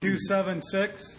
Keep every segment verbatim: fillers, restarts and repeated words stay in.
two seven six.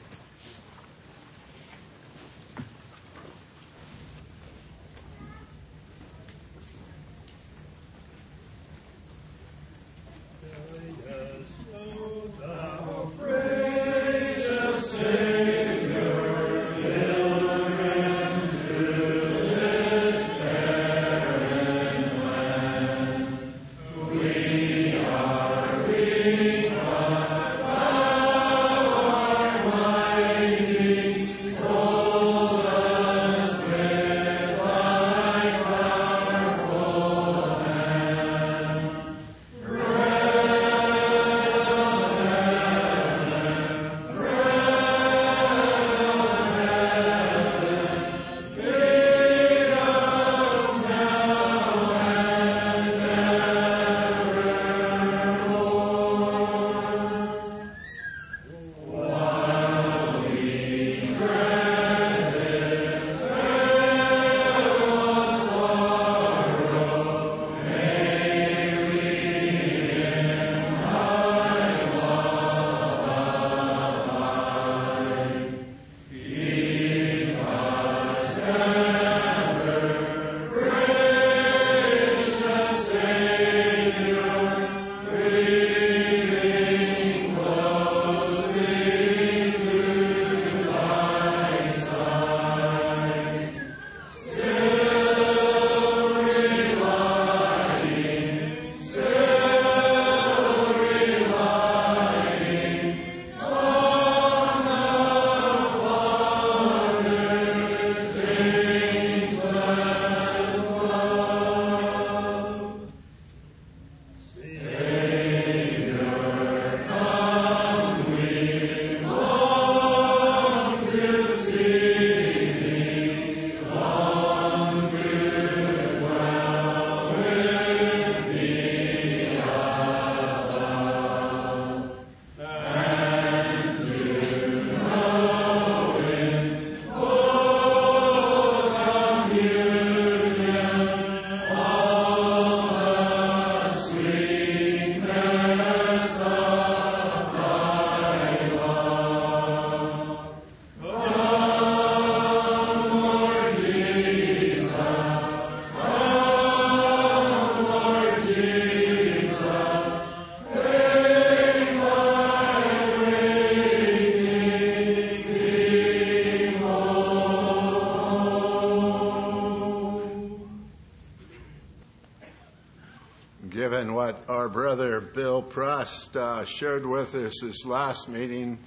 Given what our brother Bill Prust uh, shared with us this last meeting,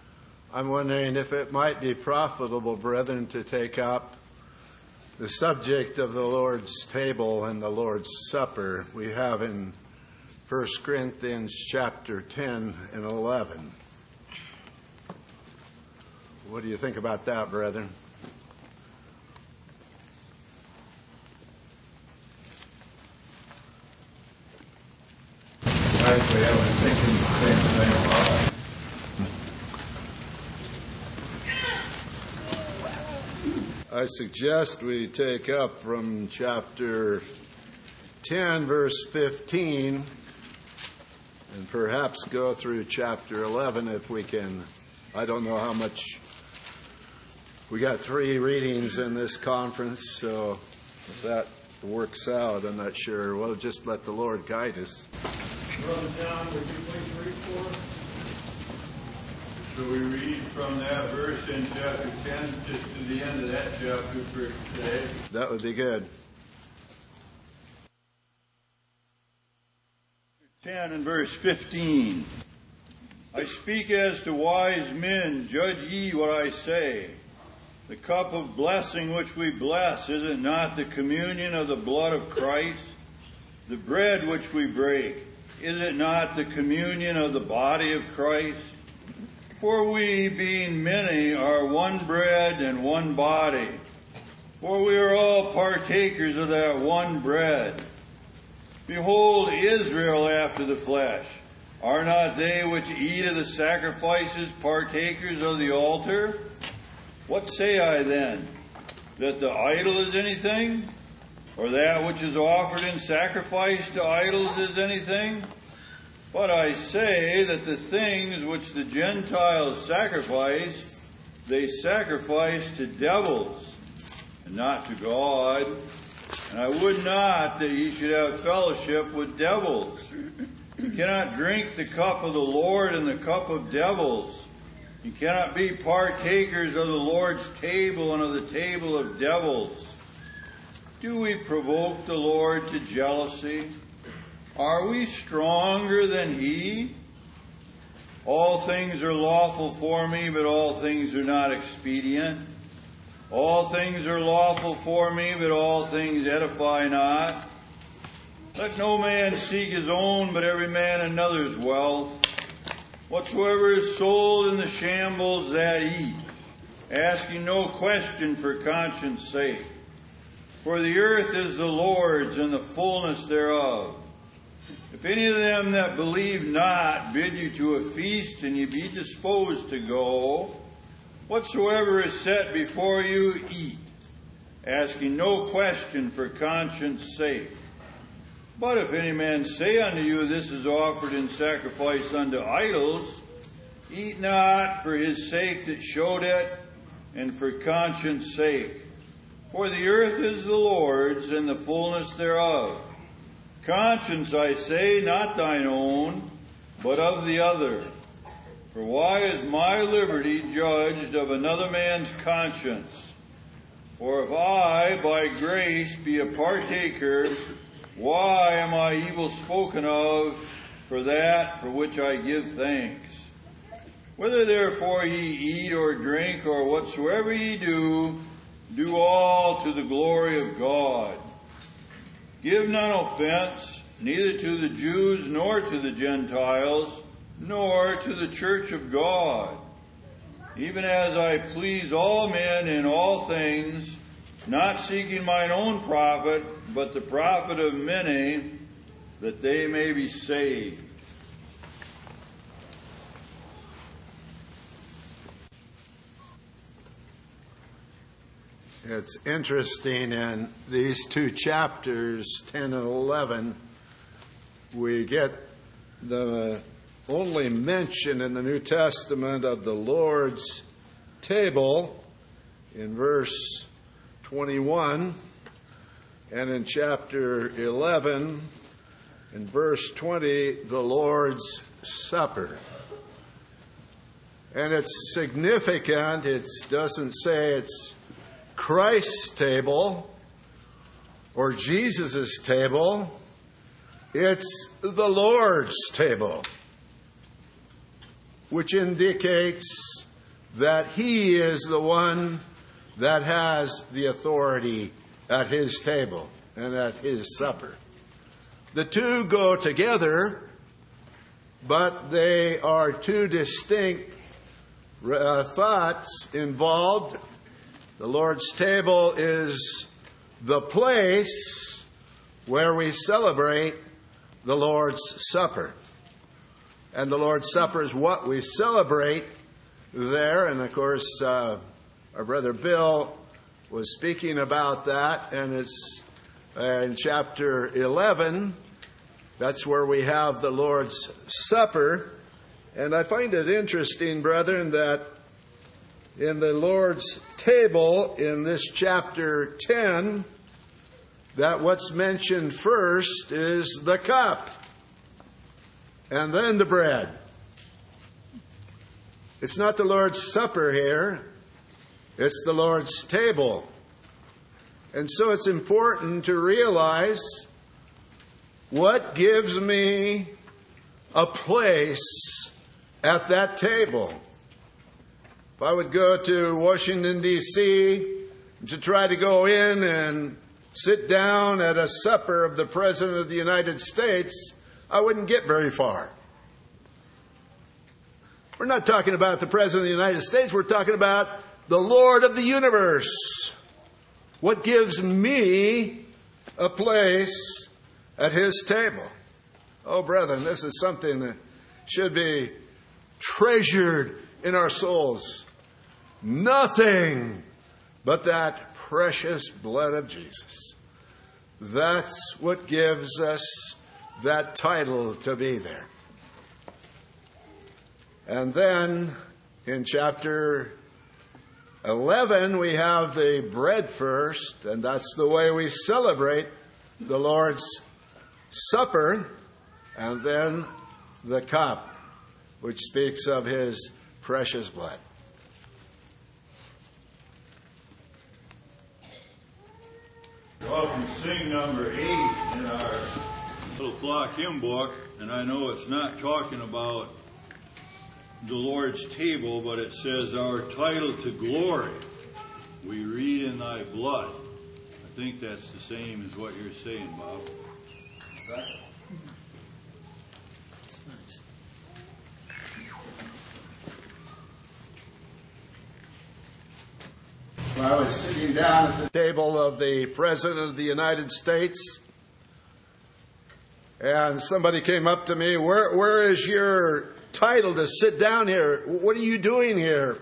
I'm wondering if it might be profitable, brethren, to take up the subject of the Lord's table and the Lord's Supper we have in First Corinthians chapter ten and eleven. What do you think about that, brethren? Actually, I was thinking the same thing. I suggest we take up from chapter ten, verse fifteen, and perhaps go through chapter eleven if we can. I don't know how much. We got three readings in this conference, so if that works out, I'm not sure. We'll just let the Lord guide us. Brother John, would you please read for us? Should we read from that verse in chapter ten just to the end of that chapter for today? That would be good. ten and verse fifteen. I speak as to wise men, judge ye what I say. The cup of blessing which we bless, is it not the communion of the blood of Christ? The bread which we break, is it not the communion of the body of Christ? For we, being many, are one bread and one body. For we are all partakers of that one bread. Behold, Israel after the flesh. Are not they which eat of the sacrifices partakers of the altar? What say I then? That the idol is anything? Or that which is offered in sacrifice to idols is anything? But I say that the things which the Gentiles sacrifice, they sacrifice to devils, and not to God. And I would not that ye should have fellowship with devils. You cannot drink the cup of the Lord and the cup of devils. You cannot be partakers of the Lord's table and of the table of devils. Do we provoke the Lord to jealousy? Are we stronger than He? All things are lawful for me, but all things are not expedient. All things are lawful for me, but all things edify not. Let no man seek his own, but every man another's wealth. Whatsoever is sold in the shambles, that eat, asking no question for conscience sake. For the earth is the Lord's, and the fullness thereof. If any of them that believe not bid you to a feast, and ye be disposed to go, whatsoever is set before you, eat, asking no question for conscience sake. But if any man say unto you, this is offered in sacrifice unto idols, eat not for his sake that showed it, and for conscience sake. For the earth is the Lord's, and the fullness thereof. Conscience, I say, not thine own, but of the other. For why is my liberty judged of another man's conscience? For if I, by grace, be a partaker, why am I evil spoken of for that for which I give thanks? Whether therefore ye eat or drink or whatsoever ye do, do all to the glory of God. Give none offense, neither to the Jews nor to the Gentiles, nor to the church of God, even as I please all men in all things, not seeking mine own profit, but the profit of many, that they may be saved. It's interesting in these two chapters, ten and eleven, we get the only mention in the New Testament of the Lord's table in verse twenty-one, and in chapter eleven, in verse twenty, the Lord's Supper. And it's significant. It doesn't say it's Christ's table or Jesus' table. It's the Lord's table, which indicates that He is the one that has the authority at His table and at His supper. The two go together, but they are two distinct uh, thoughts involved. The Lord's table is the place where we celebrate the Lord's Supper. And the Lord's Supper is what we celebrate there. And of course, uh, our brother Bill was speaking about that. And it's uh, in chapter eleven. That's where we have the Lord's Supper. And I find it interesting, brethren, that in the Lord's table in this chapter ten, that what's mentioned first is the cup and then the bread. It's not the Lord's Supper here. It's the Lord's table. And so it's important to realize what gives me a place at that table. If I would go to Washington, D C to try to go in and sit down at a supper of the President of the United States, I wouldn't get very far. We're not talking about the President of the United States. We're talking about the Lord of the universe. What gives me a place at His table? Oh, brethren, this is something that should be treasured in our souls. Nothing but that precious blood of Jesus. That's what gives us that title to be there. And then in chapter eleven, we have the bread first, and that's the way we celebrate the Lord's Supper, and then the cup, which speaks of his precious blood. We often sing number eight in our little flock hymn book, and I know it's not talking about the Lord's table, but it says our title to glory. We read in thy blood. I think that's the same as what you're saying, Bob. Right? When I was sitting down at the table of the President of the United States, and somebody came up to me, where, where is your title to sit down here? What are you doing here?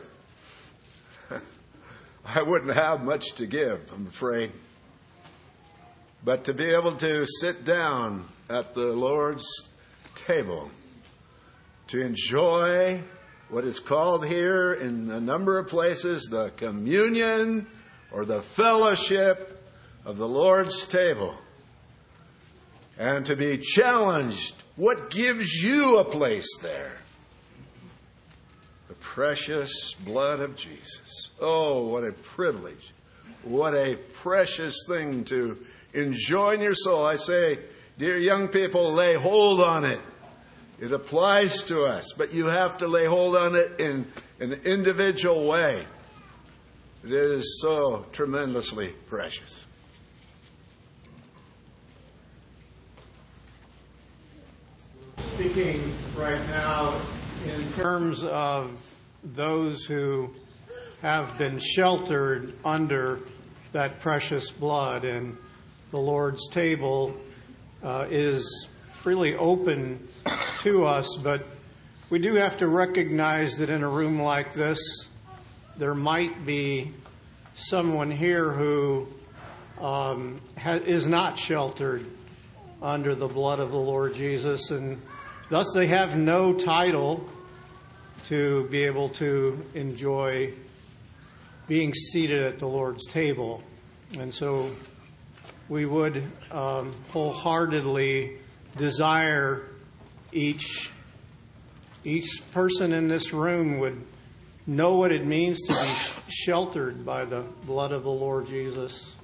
I wouldn't have much to give, I'm afraid. But to be able to sit down at the Lord's table, to enjoy what is called here in a number of places the communion or the fellowship of the Lord's table, and to be challenged, what gives you a place there? The precious blood of Jesus. Oh, what a privilege. What a precious thing to enjoy in your soul. I say, dear young people, lay hold on it. It applies to us, but you have to lay hold on it in an individual way. It is so tremendously precious. Speaking right now in terms of those who have been sheltered under that precious blood, and the Lord's table uh, is freely open to us, but we do have to recognize that in a room like this, there might be someone here who um, ha- is not sheltered under the blood of the Lord Jesus, and thus they have no title to be able to enjoy being seated at the Lord's table. And so we would um, wholeheartedly desire each each person in this room would know what it means to be sheltered by the blood of the Lord Jesus.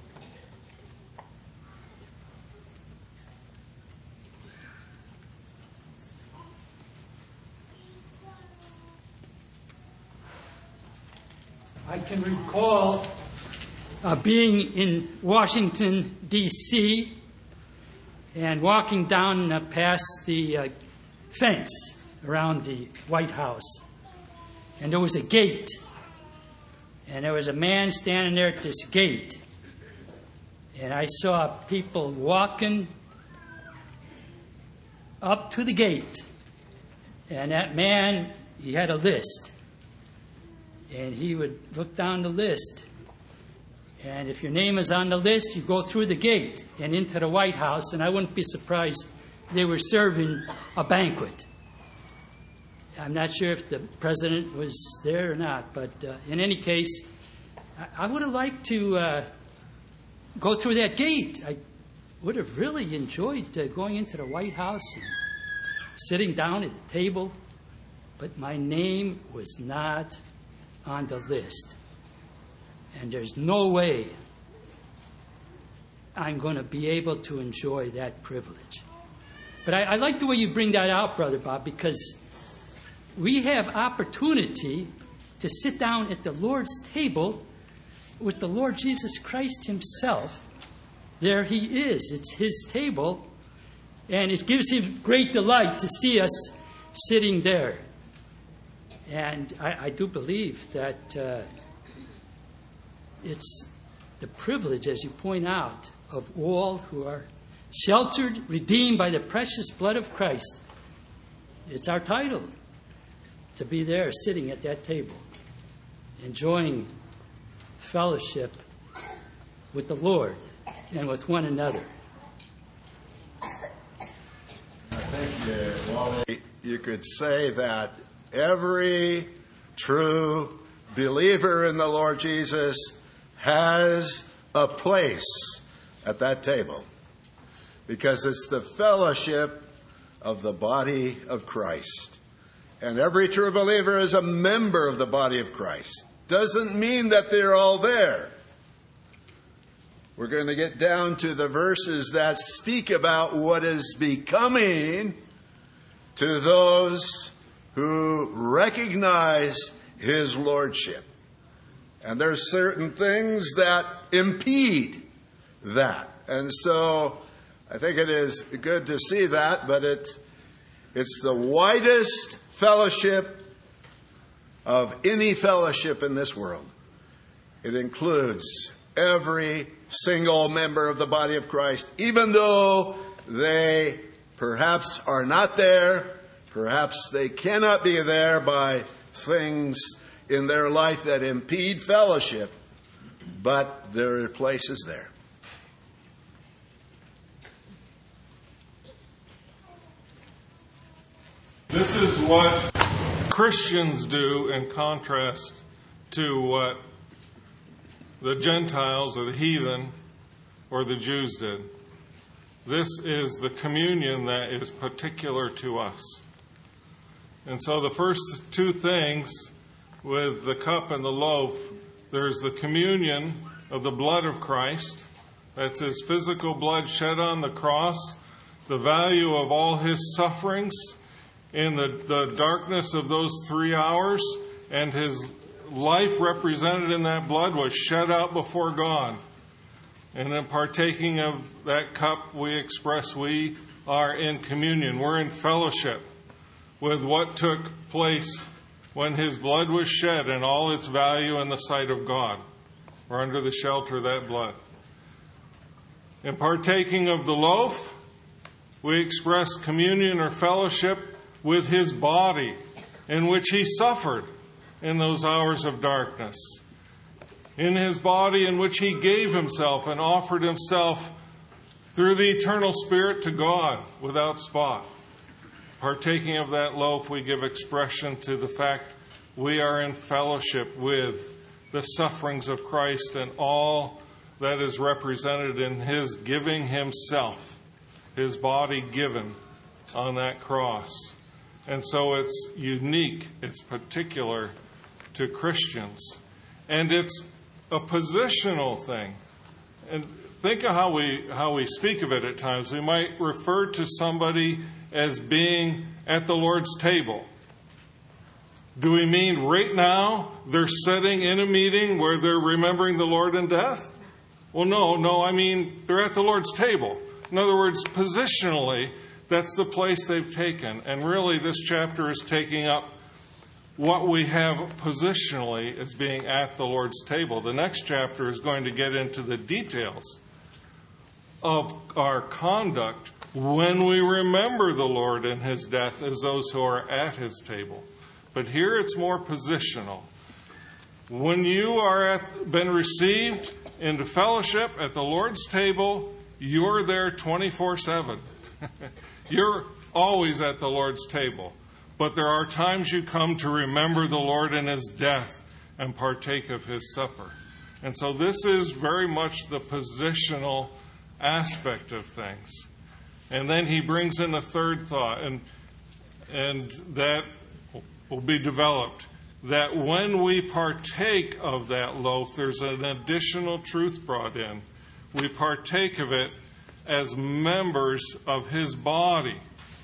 I can recall uh, being in Washington, D C, and walking down uh, past the uh, fence around the White House. And there was a gate. And there was a man standing there at this gate. And I saw people walking up to the gate. And that man, he had a list. And he would look down the list. And if your name is on the list, you go through the gate and into the White House. And I wouldn't be surprised they were serving a banquet. I'm not sure if the president was there or not. But uh, in any case, I, I would have liked to uh, go through that gate. I would have really enjoyed uh, going into the White House and sitting down at the table. But my name was not on the list. And there's no way I'm going to be able to enjoy that privilege. But I, I like the way you bring that out, Brother Bob, because we have opportunity to sit down at the Lord's table with the Lord Jesus Christ himself. There he is. It's his table. And it gives him great delight to see us sitting there. And I, I do believe that uh, it's the privilege, as you point out, of all who are sheltered, redeemed by the precious blood of Christ. It's our title to be there sitting at that table, enjoying fellowship with the Lord and with one another. I think uh, well, you could say that Every true believer in the Lord Jesus has a place at that table, because it's the fellowship of the body of Christ. And every true believer is a member of the body of Christ. Doesn't mean that they're all there. We're going to get down to the verses that speak about what is becoming to those who recognize his lordship. And there's certain things that impede that. And so I think it is good to see that, but it, it's the widest fellowship of any fellowship in this world. It includes every single member of the body of Christ, even though they perhaps are not there, perhaps they cannot be there by things in their life that impede fellowship, but there are places there. This is what Christians do in contrast to what the Gentiles or the heathen or the Jews did. This is the communion that is particular to us. And so the first two things with the cup and the loaf, there's the communion of the blood of Christ. That's his physical blood shed on the cross, the value of all his sufferings in the, the darkness of those three hours, and his life represented in that blood was shed out before God. And in partaking of that cup, we express we are in communion. We're in fellowship with what took place when his blood was shed and all its value in the sight of God. We're under the shelter of that blood. In partaking of the loaf, we express communion or fellowship with his body, in which he suffered in those hours of darkness. In his body, in which he gave himself and offered himself through the eternal Spirit to God without spot. Partaking of that loaf, we give expression to the fact we are in fellowship with the sufferings of Christ and all that is represented in his giving himself, his body given on that cross. And so it's unique, it's particular to Christians. And it's a positional thing. And think of how we how we speak of it at times. We might refer to somebody as being at the Lord's table. Do we mean right now they're sitting in a meeting where they're remembering the Lord in death? Well, no, no, I mean they're at the Lord's table. In other words, positionally, that's the place they've taken. And really, this chapter is taking up what we have positionally as being at the Lord's table. The next chapter is going to get into the details of our conduct when we remember the Lord and his death as those who are at his table. But here it's more positional. When you are at, been received into fellowship at the Lord's table, you're there twenty-four seven. You're always at the Lord's table. But there are times you come to remember the Lord and his death and partake of his supper. And so this is very much the positional aspect of things. And then he brings in a third thought, and, and that will be developed, that when we partake of that loaf, there's an additional truth brought in. We partake of it as members of his body.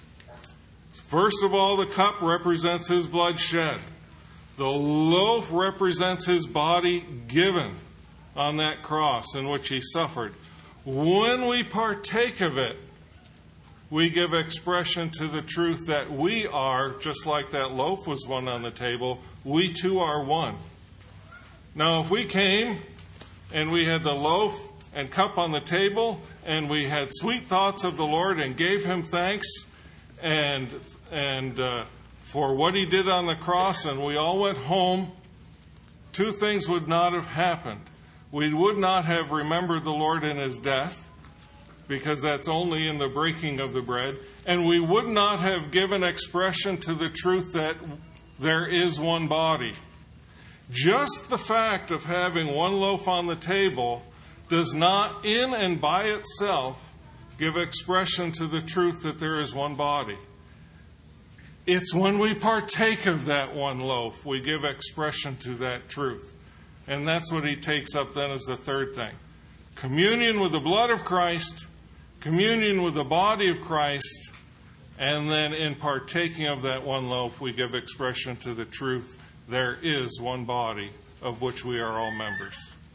First of all, the cup represents his blood shed. The loaf represents his body given on that cross in which he suffered. When we partake of it, we give expression to the truth that we are, just like that loaf was one on the table, we too are one. Now, if we came and we had the loaf and cup on the table, and we had sweet thoughts of the Lord and gave him thanks and and uh, for what he did on the cross, and we all went home, two things would not have happened. We would not have remembered the Lord in his death, because that's only in the breaking of the bread, and we would not have given expression to the truth that there is one body. Just the fact of having one loaf on the table does not, in and by itself, give expression to the truth that there is one body. It's when we partake of that one loaf, we give expression to that truth. And that's what he takes up then as the third thing. Communion with the blood of Christ, communion with the body of Christ, and then in partaking of that one loaf, we give expression to the truth. There is one body of which we are all members.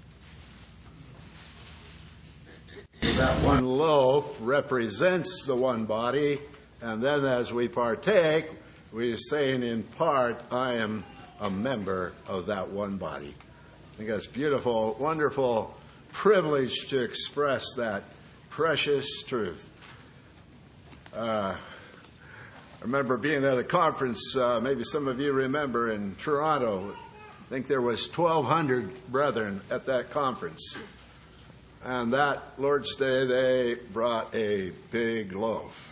That one loaf represents the one body, and then as we partake, we are saying in part, I am a member of that one body. I think that's beautiful, wonderful privilege to express that precious truth. Uh, I remember being at a conference, uh, maybe some of you remember, in Toronto. I think there was twelve hundred brethren at that conference. And that Lord's Day, they brought a big loaf.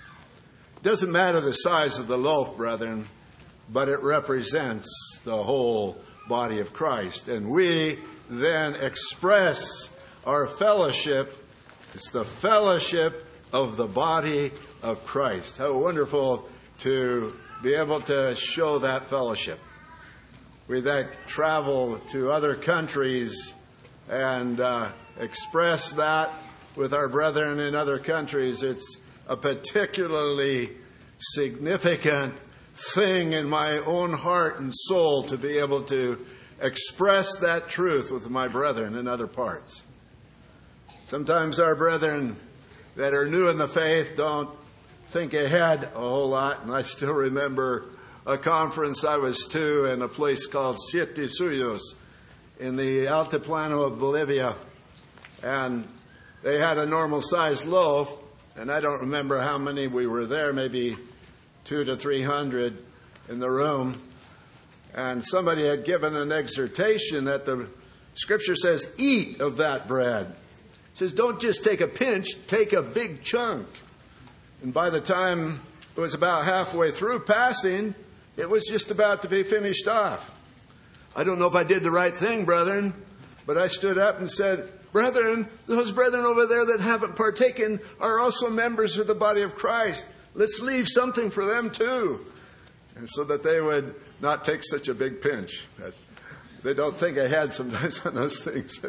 It doesn't matter the size of the loaf, brethren, but it represents the whole body of Christ. And we then express our fellowship. It's the fellowship of the body of Christ. How wonderful to be able to show that fellowship. We then travel to other countries and uh, express that with our brethren in other countries. It's a particularly significant thing in my own heart and soul to be able to express that truth with my brethren in other parts. Sometimes our brethren that are new in the faith don't think ahead a whole lot, and I still remember a conference I was to in a place called Siete Suyos in the Altiplano of Bolivia, and they had a normal-sized loaf, and I don't remember how many we were there, maybe two to three hundred in the room, and somebody had given an exhortation that the Scripture says, eat of that bread. It says, don't just take a pinch, take a big chunk. And by the time it was about halfway through passing, it was just about to be finished off. I don't know if I did the right thing, brethren, but I stood up and said, brethren, those brethren over there that haven't partaken are also members of the body of Christ. Let's leave something for them too. And so that they would not take such a big pinch. They don't think ahead sometimes on those things.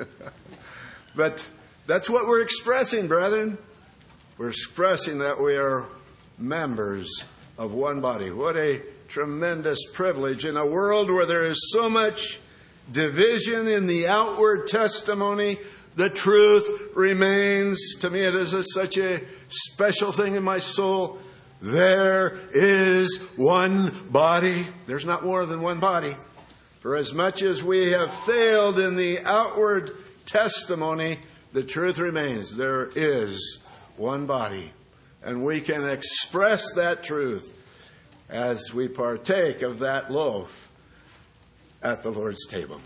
But that's what we're expressing, brethren. We're expressing that we are members of one body. What a tremendous privilege in a world where there is so much division in the outward testimony. The truth remains. To me, it is a, such a special thing in my soul. There is one body. There's not more than one body. For as much as we have failed in the outward testimony, the truth remains. There is one body. And we can express that truth as we partake of that loaf at the Lord's table.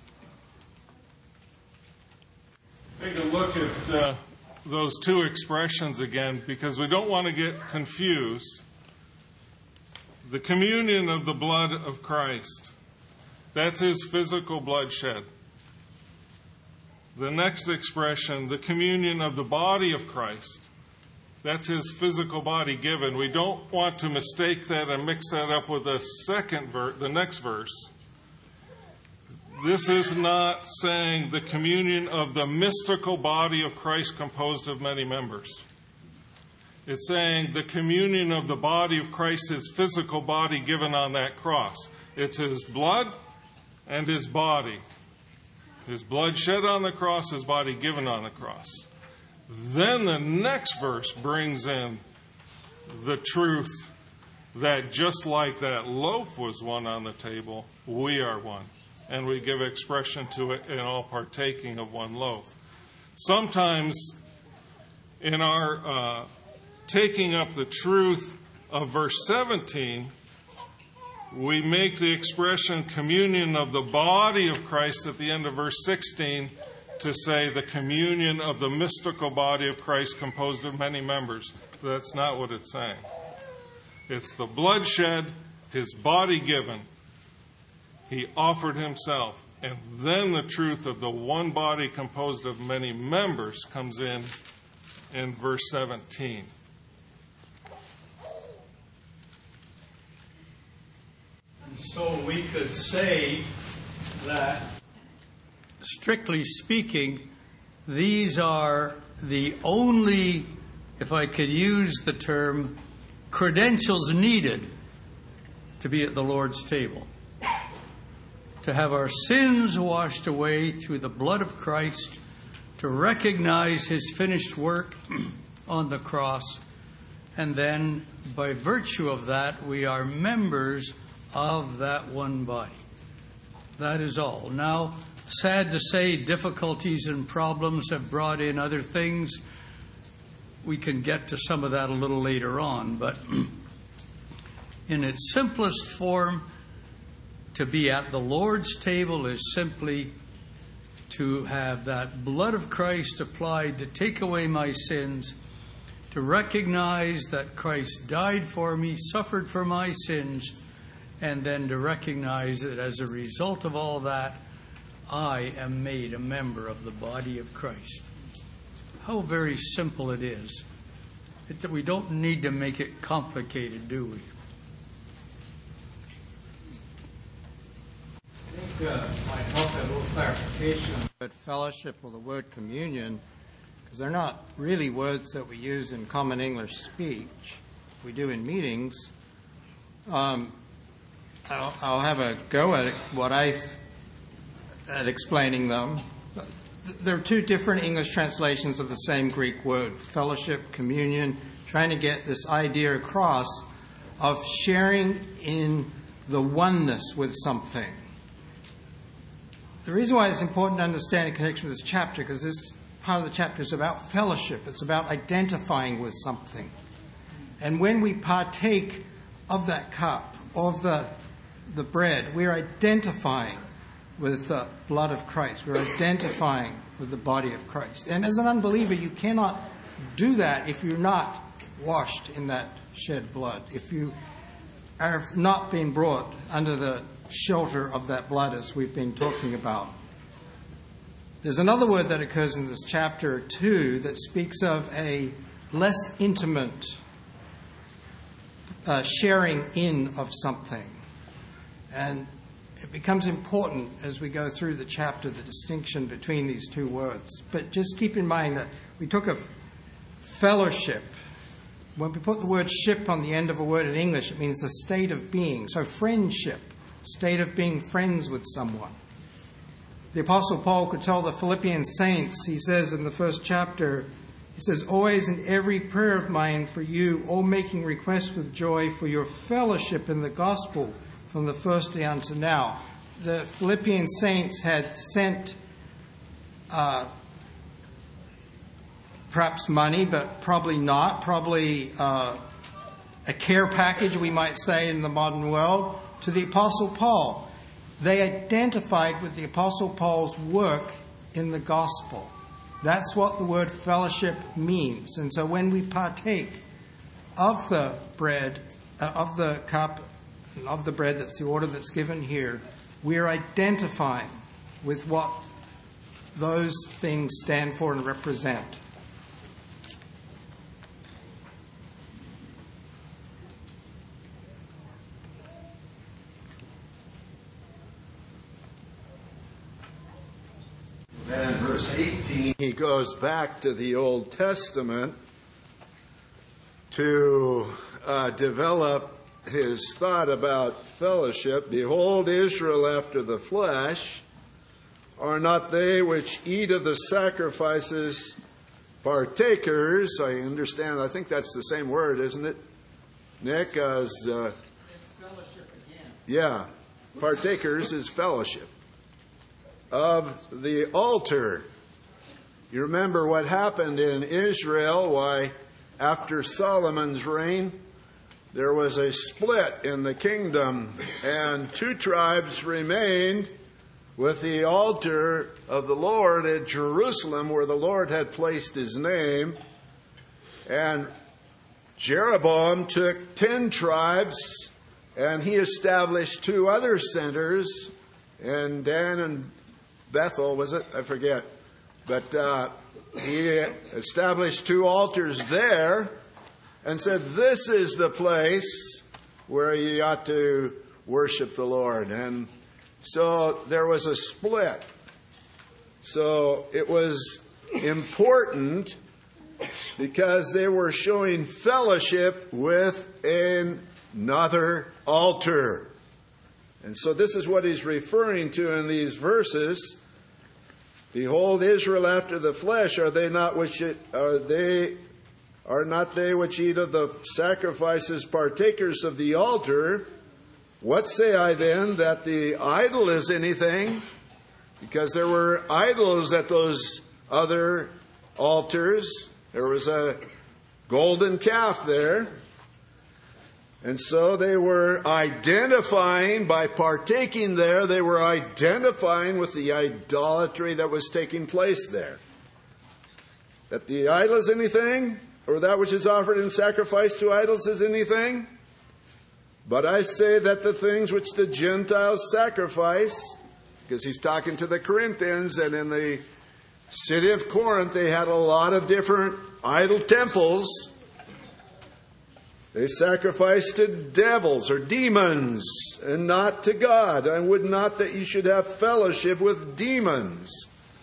Take a look at uh, those two expressions again, because we don't want to get confused. The communion of the blood of Christ, that's his physical bloodshed. The next expression, the communion of the body of Christ, that's his physical body given. We don't want to mistake that and mix that up with the second verse, the next verse. This is not saying the communion of the mystical body of Christ composed of many members. It's saying the communion of the body of Christ, his physical body given on that cross. It's his blood and his body. His blood shed on the cross, his body given on the cross. Then the next verse brings in the truth that just like that loaf was one on the table, we are one. And we give expression to it in all partaking of one loaf. Sometimes in our uh, taking up the truth of verse seventeen, we make the expression communion of the body of Christ at the end of verse sixteen to say the communion of the mystical body of Christ composed of many members. That's not what it's saying. It's the bloodshed his body given, he offered himself. And then the truth of the one body composed of many members comes in in verse seventeen. And so we could say that, strictly speaking, these are the only, if I could use the term, credentials needed to be at the Lord's table. To have our sins washed away through the blood of Christ, to recognize his finished work on the cross, and then by virtue of that, we are members of that one body. That is all. Now, sad to say, difficulties and problems have brought in other things. We can get to some of that a little later on, but in its simplest form, to be at the Lord's table is simply to have that blood of Christ applied to take away my sins, to recognize that Christ died for me, suffered for my sins, and then to recognize that as a result of all that, I am made a member of the body of Christ. How very simple it is. It, we don't need to make it complicated, do we? I think uh, might help a little clarification on the word fellowship or the word communion, because they're not really words that we use in common English speech. We do in meetings. Um, I'll, I'll have a go at what I at explaining them. There are two different English translations of the same Greek word, fellowship, communion, trying to get this idea across of sharing in the oneness with something. The reason why it's important to understand in connection with this chapter, because this part of the chapter is about fellowship. It's about identifying with something. And when we partake of that cup, of the, the bread, we're identifying with the blood of Christ. We're identifying with the body of Christ. And as an unbeliever, you cannot do that if you're not washed in that shed blood, if you are not being brought under the shelter of that blood, as we've been talking about. There's another word that occurs in this chapter too that speaks of a less intimate uh, sharing in of something. And it becomes important as we go through the chapter, the distinction between these two words. But just keep in mind that we took a fellowship. When we put the word ship on the end of a word in English, it means the state of being. So friendship, state of being friends with someone. The Apostle Paul could tell the Philippian saints, he says in the first chapter, he says, always in every prayer of mine for you, all making request with joy for your fellowship in the gospel from the first day unto now. The Philippian saints had sent uh, perhaps money, but probably not, probably uh, a care package, we might say, in the modern world, to the Apostle Paul. They identified with the Apostle Paul's work in the gospel. That's what the word fellowship means. And so when we partake of the bread, uh, of the cup, and of the bread, that's the order that's given here, we're identifying with what those things stand for and represent. Then in verse eighteen, he goes back to the Old Testament to uh, develop his thought about fellowship. Behold, Israel after the flesh, are not they which eat of the sacrifices partakers? I understand, I think that's the same word, isn't it, Nick? As uh, It's fellowship again. Yeah, partakers is fellowship of the altar. You remember what happened in Israel? Why, after Solomon's reign, there was a split in the kingdom, and two tribes remained with the altar of the Lord at Jerusalem, where the Lord had placed his name. And Jeroboam took ten tribes and he established two other centers in Dan and Bethel, was it? I forget. But uh, he established two altars there and said, this is the place where you ought to worship the Lord. And so there was a split. So it was important because they were showing fellowship with another altar. And so this is what he's referring to in these verses. Behold, Israel after the flesh, are they not which it, are they are not they which eat of the sacrifices partakers of the altar? What say I then, that the idol is anything? Because there were idols at those other altars. There was a golden calf there. And so they were identifying, by partaking there, they were identifying with the idolatry that was taking place there. That the idol is anything, or that which is offered in sacrifice to idols is anything. But I say that the things which the Gentiles sacrifice, because he's talking to the Corinthians, and in the city of Corinth they had a lot of different idol temples. They sacrificed to devils or demons and not to God. I would not that you should have fellowship with demons.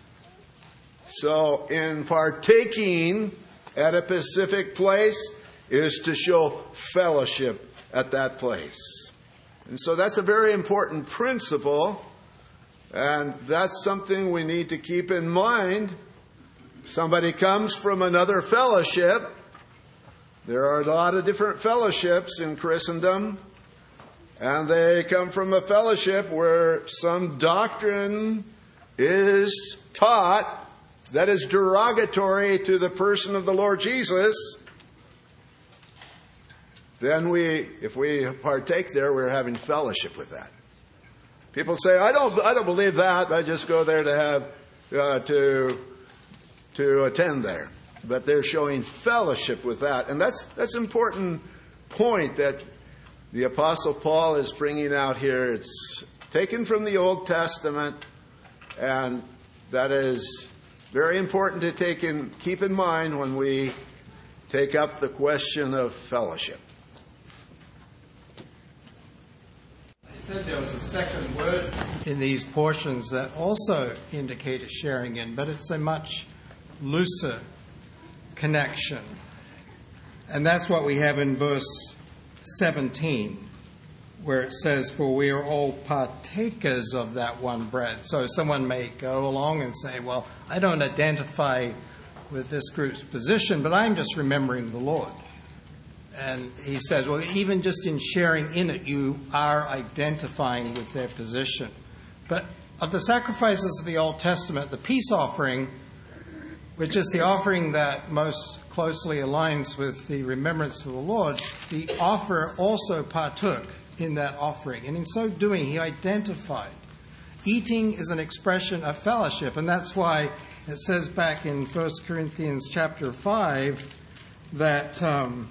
So in partaking at a specific place is to show fellowship at that place. And so that's a very important principle. And that's something we need to keep in mind. Somebody comes from another fellowship. There are a lot of different fellowships in Christendom, and they come from a fellowship where some doctrine is taught that is derogatory to the person of the Lord Jesus. Then we, if we partake there, we're having fellowship with that. People say, I don't, I don't believe that. I just go there to have, uh, to, to attend there. But they're showing fellowship with that. And that's that's an important point that the Apostle Paul is bringing out here. It's taken from the Old Testament, and that is very important to take in, keep in mind when we take up the question of fellowship. I said there was a second word in these portions that also indicate a sharing in, but it's a much looser connection. And that's what we have in verse seventeen, where it says, for we are all partakers of that one bread. So someone may go along and say, well, I don't identify with this group's position, but I'm just remembering the Lord. And he says, well, even just in sharing in it, you are identifying with their position. But of the sacrifices of the Old Testament, the peace offering, which is the offering that most closely aligns with the remembrance of the Lord, the offerer also partook in that offering. And in so doing, he identified. Eating is an expression of fellowship, and that's why it says back in First Corinthians chapter five that um,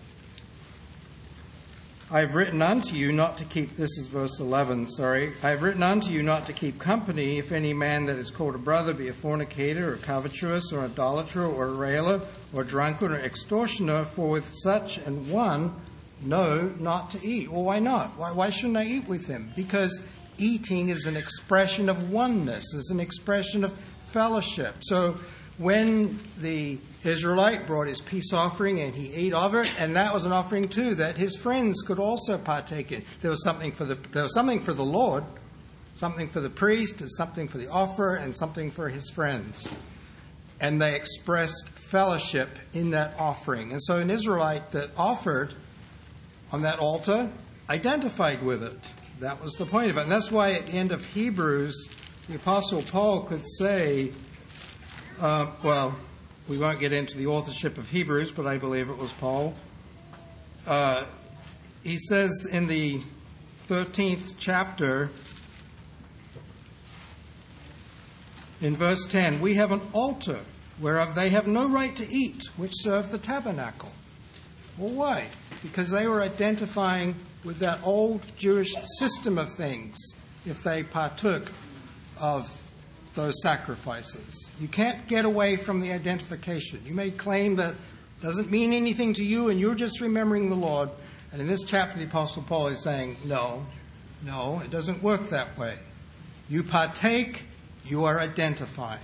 I've written unto you not to keep, this is verse eleven, sorry. I've written unto you not to keep company if any man that is called a brother be a fornicator, or covetous, or idolater, or a railer, or drunkard, or extortioner, for with such an one, no, not to eat. Well, why not? Why, why shouldn't I eat with him? Because eating is an expression of oneness, is an expression of fellowship. So when the Israelite brought his peace offering and he ate of it, and that was an offering too that his friends could also partake in. There was something for the there was something for the Lord, something for the priest, and something for the offerer, and something for his friends. And they expressed fellowship in that offering. And so an Israelite that offered on that altar identified with it. That was the point of it. And that's why at the end of Hebrews, the Apostle Paul could say, uh, well, we won't get into the authorship of Hebrews, but I believe it was Paul. Uh, he says in the thirteenth chapter, in verse ten, we have an altar whereof they have no right to eat, which serve the tabernacle. Well, why? Because they were identifying with that old Jewish system of things if they partook of those sacrifices. You can't get away from the identification. You may claim that it doesn't mean anything to you and you're just remembering the Lord. And in this chapter, the Apostle Paul is saying, no, no, it doesn't work that way. You partake, you are identifying.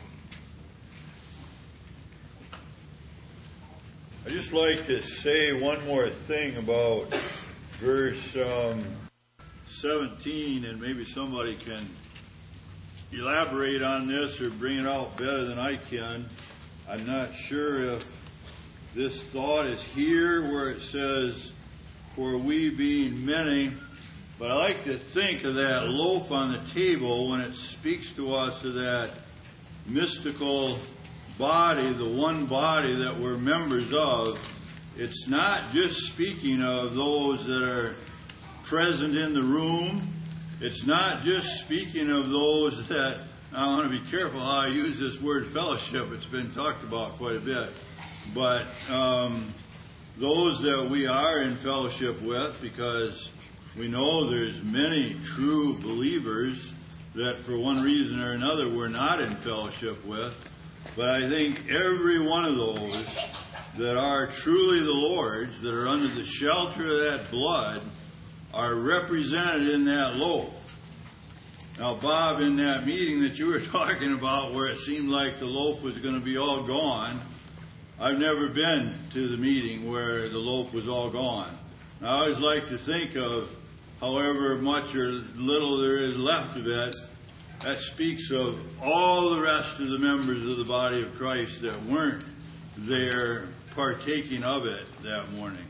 I'd just like to say one more thing about verse um, seventeen, and maybe somebody can elaborate on this or bring it out better than I can. I'm not sure if this thought is here where it says, for we being many, but I like to think of that loaf on the table when it speaks to us of that mystical body, the one body that we're members of. It's not just speaking of those that are present in the room. It's not just speaking of those that, I want to be careful how I use this word fellowship. It's been talked about quite a bit. But um, those that we are in fellowship with, because we know there's many true believers that for one reason or another we're not in fellowship with. But I think every one of those that are truly the Lord's, that are under the shelter of that blood, are represented in that loaf. Now, Bob, in that meeting that you were talking about where it seemed like the loaf was going to be all gone, I've never been to the meeting where the loaf was all gone. I always like to think of however much or little there is left of it. That speaks of all the rest of the members of the body of Christ that weren't there partaking of it that morning.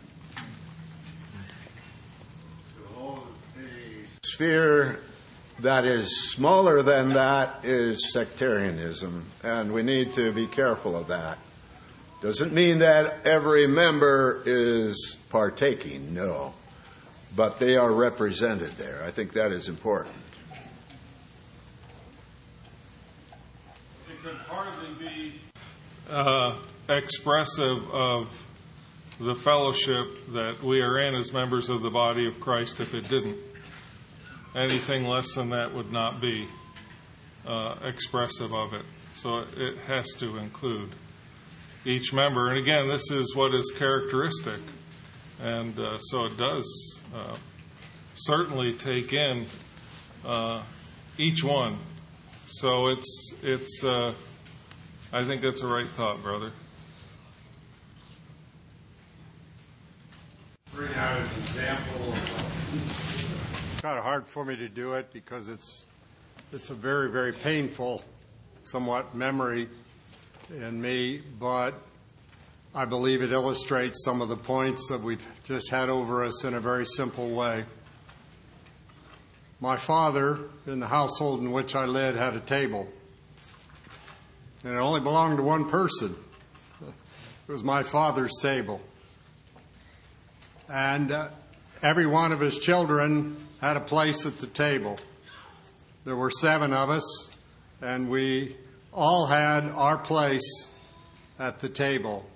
So a sphere that is smaller than that is sectarianism, and we need to be careful of that. Doesn't mean that every member is partaking, no. But they are represented there. I think that is important. It could hardly be uh, expressive of the fellowship that we are in as members of the body of Christ if it didn't. Anything less than that would not be uh, expressive of it. So it has to include each member. And again, this is what is characteristic. And uh, so it does uh, certainly take in uh, each one. So it's, it's. Uh, I think that's a right thought, brother. Bring out an example. It's kind of hard for me to do it because it's it's a very, very painful, somewhat memory in me, but I believe it illustrates some of the points that we've just had over us in a very simple way. My father, in the household in which I lived, had a table. And it only belonged to one person. It was my father's table. And uh, every one of his children had a place at the table. There were seven of us, and we all had our place at the table.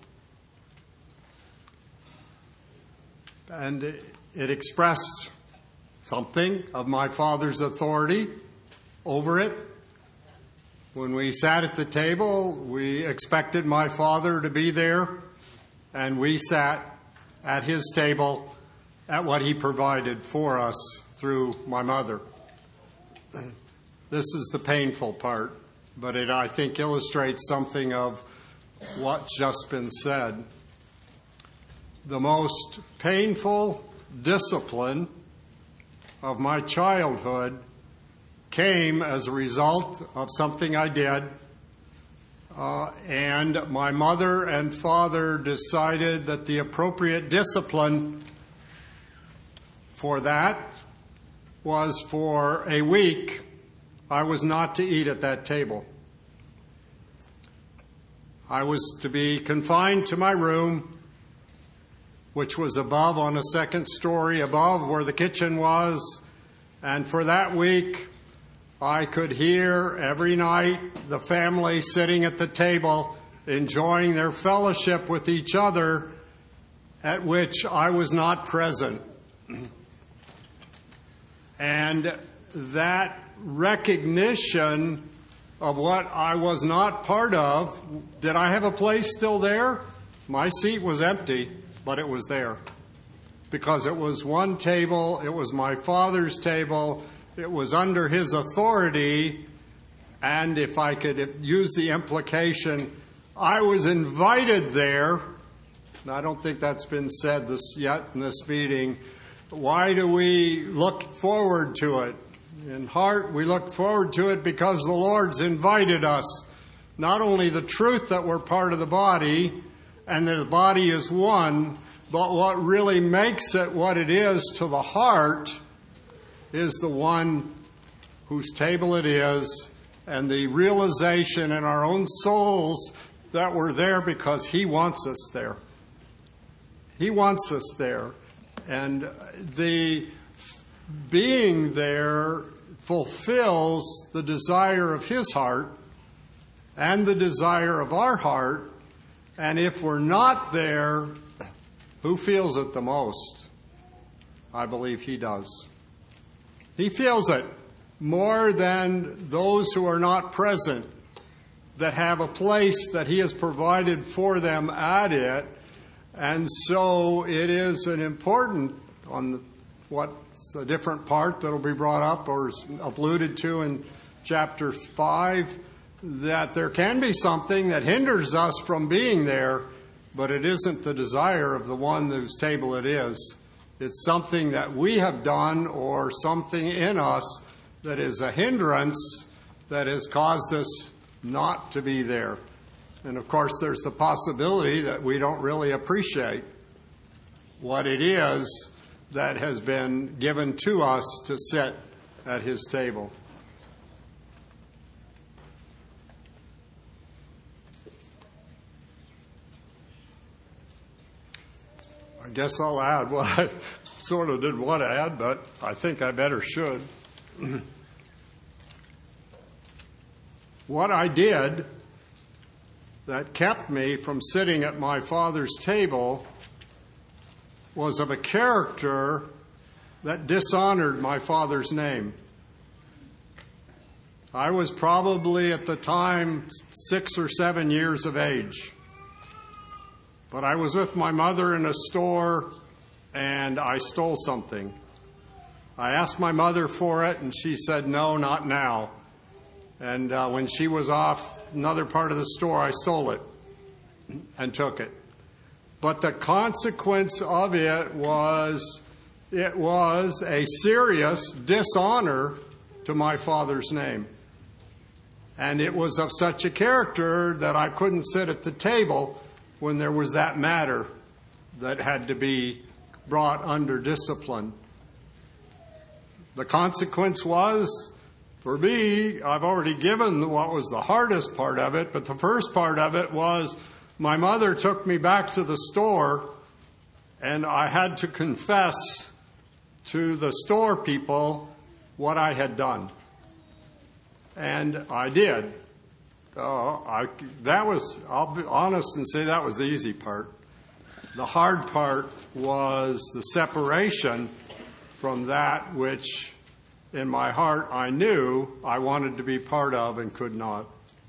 And it, it expressed something of my father's authority over it. When we sat at the table, we expected my father to be there, and we sat at his table at what he provided for us through my mother. This is the painful part, but it, I think, illustrates something of what's just been said. The most painful discipline of my childhood came as a result of something I did, uh, and my mother and father decided that the appropriate discipline for that was for a week I was not to eat at that table. I was to be confined to my room, which was above on a second story above where the kitchen was, and for that week I could hear every night the family sitting at the table enjoying their fellowship with each other, at which I was not present. And that recognition of what I was not part of, did I have a place still there? My seat was empty, but it was there. Because it was one table, it was my Father's table, it was under His authority, and if I could use the implication, I was invited there. And I don't think that's been said this yet in this meeting. Why do we look forward to it? In heart, we look forward to it because the Lord's invited us. Not only the truth that we're part of the body and that the body is one, but what really makes it what it is to the heart is the one whose table it is, and the realization in our own souls that we're there because He wants us there. He wants us there. And the being there fulfills the desire of His heart and the desire of our heart. And if we're not there, who feels it the most? I believe He does. He feels it more than those who are not present, that have a place that He has provided for them at it. And so it is an important, on the, what's a different part that will be brought up or is alluded to in chapter five, that there can be something that hinders us from being there, but it isn't the desire of the one whose table it is. It's something that we have done or something in us that is a hindrance that has caused us not to be there. And of course, there's the possibility that we don't really appreciate what it is that has been given to us to sit at His table. I guess I'll add what I sort of didn't want to add, but I think I better should. What I did that kept me from sitting at my Father's table was of a character that dishonored my Father's name. I was probably at the time six or seven years of age. But I was with my mother in a store and I stole something. I asked my mother for it and she said, no, not now. And uh, when she was off another part of the store, I stole it and took it. But the consequence of it was, it was a serious dishonor to my Father's name. And it was of such a character that I couldn't sit at the table when there was that matter that had to be brought under discipline. The consequence was, for me, I've already given what was the hardest part of it, but the first part of it was my mother took me back to the store and I had to confess to the store people what I had done. And I did. Uh, I, that was, I'll be honest and say that was the easy part. The hard part was the separation from that which in my heart I knew I wanted to be part of and could not.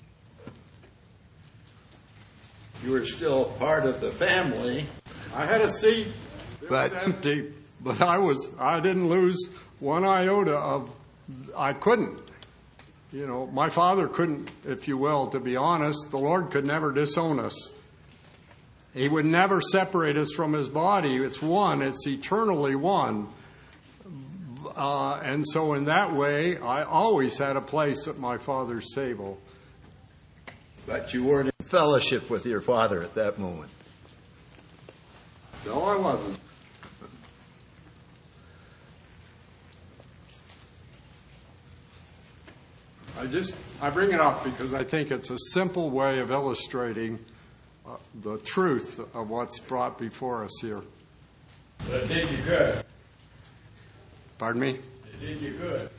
You were still part of the family. I had a seat. It but was empty, but I was I didn't lose one iota of I couldn't. You know, my Father couldn't, if you will, to be honest. The Lord could never disown us. He would never separate us from His body. It's one. It's eternally one. Uh, and so in that way, I always had a place at my Father's table. But you weren't in fellowship with your Father at that moment. No, I wasn't. I just, I bring it up because I think it's a simple way of illustrating uh, the truth of what's brought before us here. But it did you good. Pardon me? It did you good.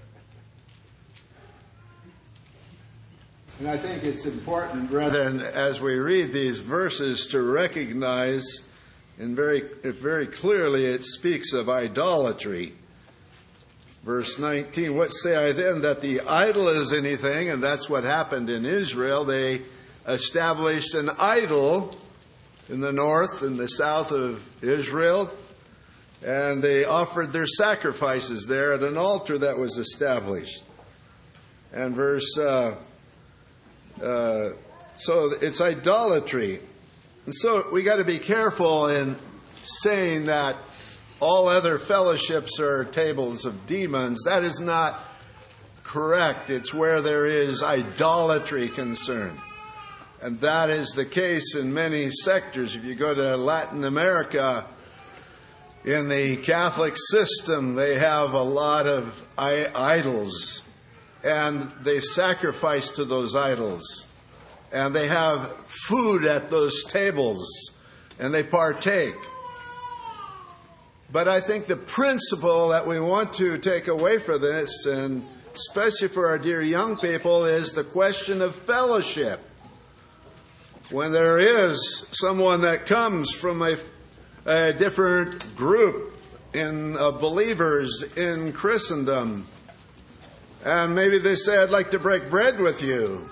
And I think it's important, brethren, as we read these verses, to recognize, and very, very clearly it speaks of idolatry. Verse nineteen, what say I then, that the idol is anything? And that's what happened in Israel. They established an idol in the north and the south of Israel, and they offered their sacrifices there at an altar that was established. And verse, uh, uh, so it's idolatry. And so we got to be careful in saying that all other fellowships are tables of demons. That is not correct. It's where there is idolatry concerned. And that is the case in many sectors. If you go to Latin America, in the Catholic system, they have a lot of idols, and they sacrifice to those idols. And they have food at those tables, and they partake. But I think the principle that we want to take away from this, and especially for our dear young people, is the question of fellowship. When there is someone that comes from a, a different group in, of believers in Christendom, and maybe they say, I'd like to break bread with you,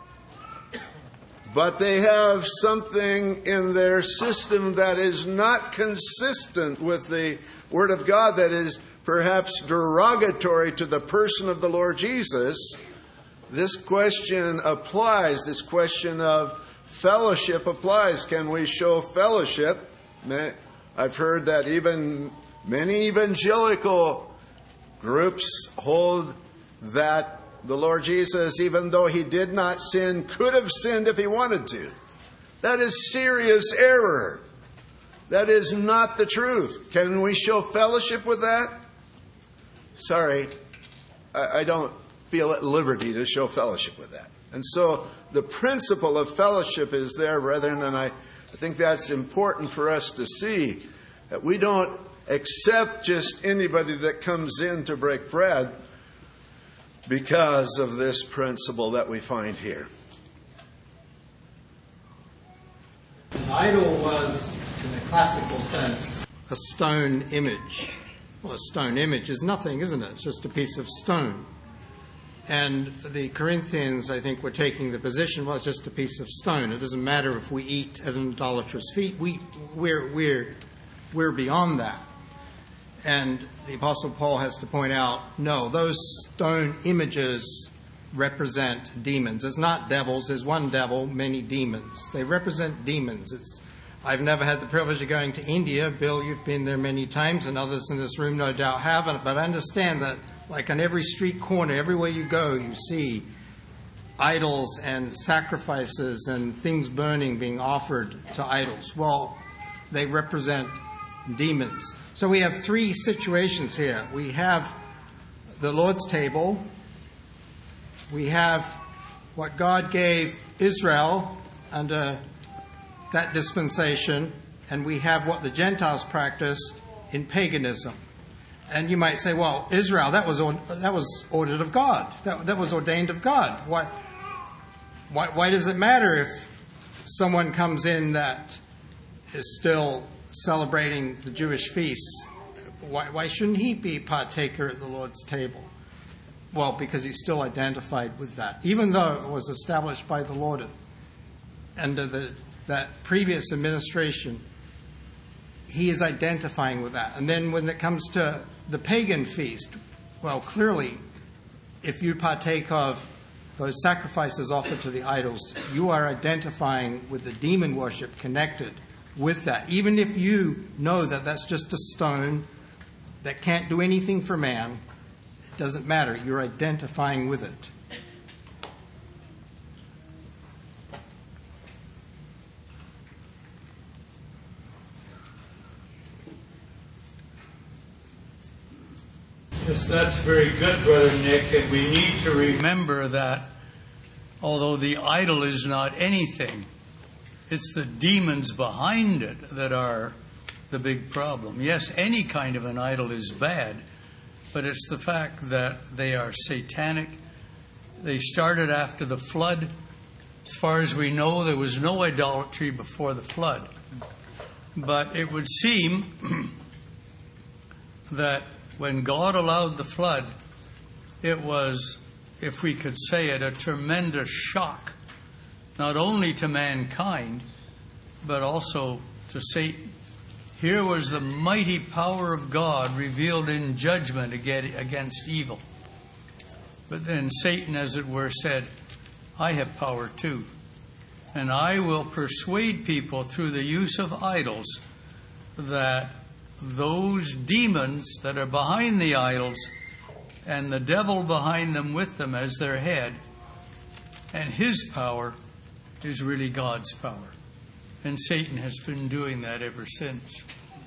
but they have something in their system that is not consistent with the Word of God, that is perhaps derogatory to the person of the Lord Jesus, this question applies. This question of fellowship applies. Can we show fellowship? I've heard that even many evangelical groups hold that the Lord Jesus, even though he did not sin, could have sinned if he wanted to. That is serious error. That is not the truth. Can we show fellowship with that? Sorry, I, I don't feel at liberty to show fellowship with that. And so the principle of fellowship is there, brethren, and I, I think that's important for us to see, that we don't accept just anybody that comes in to break bread because of this principle that we find here. An idol was, in a classical sense, a stone image. Well, a stone image is nothing, isn't it? It's just a piece of stone. And the Corinthians, I think, were taking the position, well, it's just a piece of stone. It doesn't matter if we eat at an idolatrous feet. We, we're, we're, we're beyond that. And the Apostle Paul has to point out, no, those stone images represent demons. It's not devils. There's one devil, many demons. They represent demons. It's, I've never had the privilege of going to India. Bill, you've been there many times, and others in this room no doubt haven't. But I understand that, like on every street corner, everywhere you go, you see idols and sacrifices and things burning being offered to idols. Well, they represent demons. So we have three situations here. We have the Lord's table. We have what God gave Israel under that dispensation, and we have what the Gentiles practiced in paganism. And you might say, well, Israel, that was that was ordered of God. That, that was ordained of God. Why, why, why does it matter if someone comes in that is still celebrating the Jewish feasts? Why, why shouldn't he be partaker at the Lord's table? Well, because he's still identified with that. Even though it was established by the Lord under the, that previous administration, he is identifying with that. And then when it comes to the pagan feast, well, clearly, if you partake of those sacrifices offered to the idols, you are identifying with the demon worship connected with that. Even if you know that that's just a stone that can't do anything for man, it doesn't matter. You're identifying with it. Yes, that's very good, Brother Nick, and we need to remember that although the idol is not anything, it's the demons behind it that are the big problem. Yes, any kind of an idol is bad, but it's the fact that they are satanic. They started after the flood. As far as we know, there was no idolatry before the flood. But it would seem that when God allowed the flood, it was, if we could say it, a tremendous shock, not only to mankind, but also to Satan. Here was the mighty power of God revealed in judgment against evil. But then Satan, as it were, said, I have power too. And I will persuade people through the use of idols that those demons that are behind the idols and the devil behind them with them as their head, and his power is really God's power. And Satan has been doing that ever since.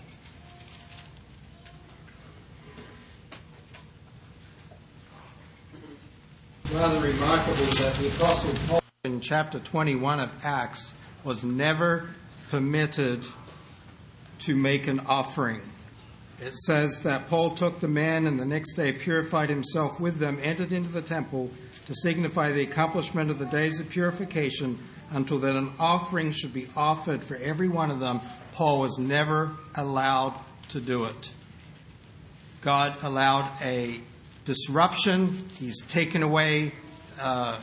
Rather remarkable that the Apostle Paul in chapter twenty-one of Acts was never permitted to make an offering. It says that Paul took the man and the next day purified himself with them, entered into the temple to signify the accomplishment of the days of purification, until that an offering should be offered for every one of them. Paul was never allowed to do it. God allowed a disruption. He's taken away uh,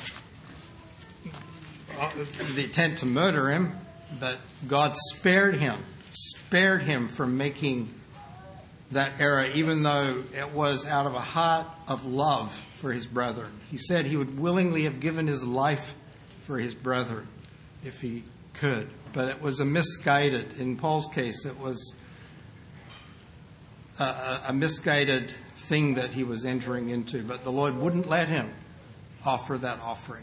the intent to murder him, but God spared him, spared him from making that error, even though it was out of a heart of love for his brethren. He said he would willingly have given his life for his brethren if he could, but it was a misguided, in Paul's case, it was a, a misguided thing that he was entering into, but the Lord wouldn't let him offer that offering.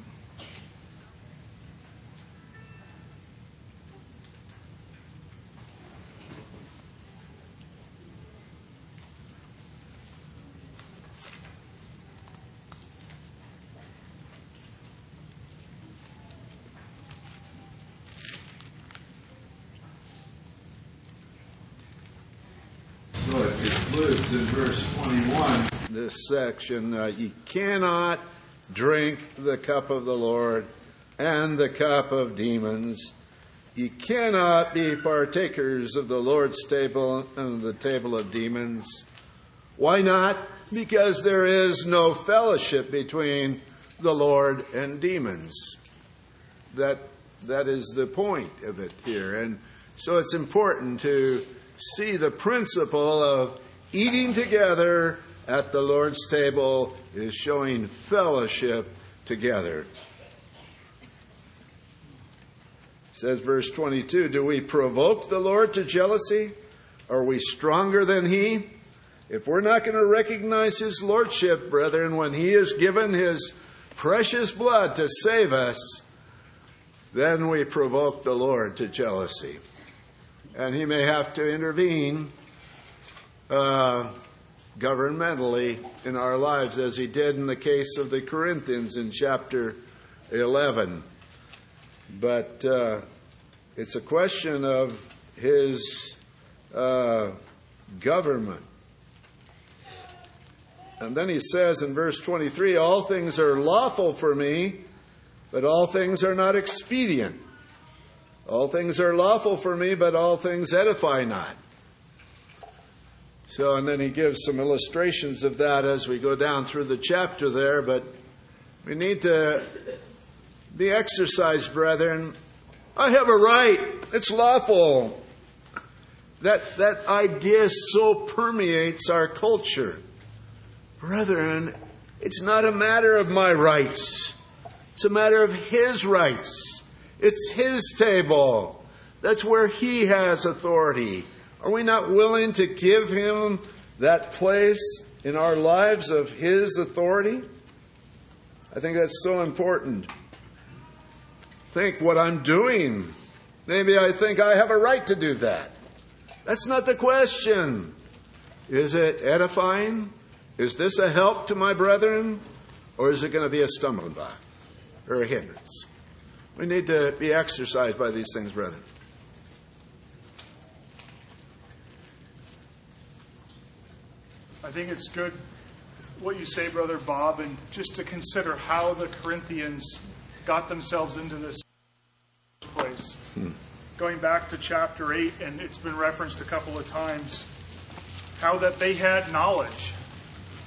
So it concludes in verse twenty-one, this section, uh, ye cannot drink the cup of the Lord and the cup of demons. Ye cannot be partakers of the Lord's table and the table of demons. Why not? Because there is no fellowship between the Lord and demons. That that is the point of it here. And so it's important to see the principle of eating together at the Lord's table is showing fellowship together. It says, verse twenty-two, do we provoke the Lord to jealousy? Are we stronger than he? If we're not going to recognize his lordship, brethren, when he has given his precious blood to save us, then we provoke the Lord to jealousy. And he may have to intervene uh, governmentally in our lives, as he did in the case of the Corinthians in chapter eleven. But uh, it's a question of his uh, government. And then he says in verse twenty-three, all things are lawful for me, but all things are not expedient. All things are lawful for me, but all things edify not. So, and then he gives some illustrations of that as we go down through the chapter there, but we need to be exercised, brethren. I have a right. It's lawful. That, that idea so permeates our culture. Brethren, it's not a matter of my rights. It's a matter of his rights. It's his table. That's where he has authority. Are we not willing to give him that place in our lives of his authority? I think that's so important. Think what I'm doing. Maybe I think I have a right to do that. That's not the question. Is it edifying? Is this a help to my brethren? Or is it going to be a stumbling block or a hindrance? We need to be exercised by these things, brethren. I think it's good what you say, Brother Bob, and just to consider how the Corinthians got themselves into this place. Hmm. Going back to chapter eight, and it's been referenced a couple of times, how that they had knowledge.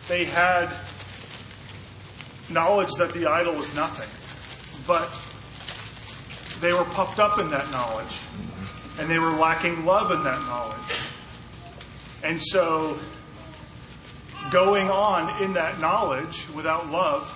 they had knowledge that the idol was nothing, but they were puffed up in that knowledge, and they were lacking love in that knowledge. And so, going on in that knowledge without love,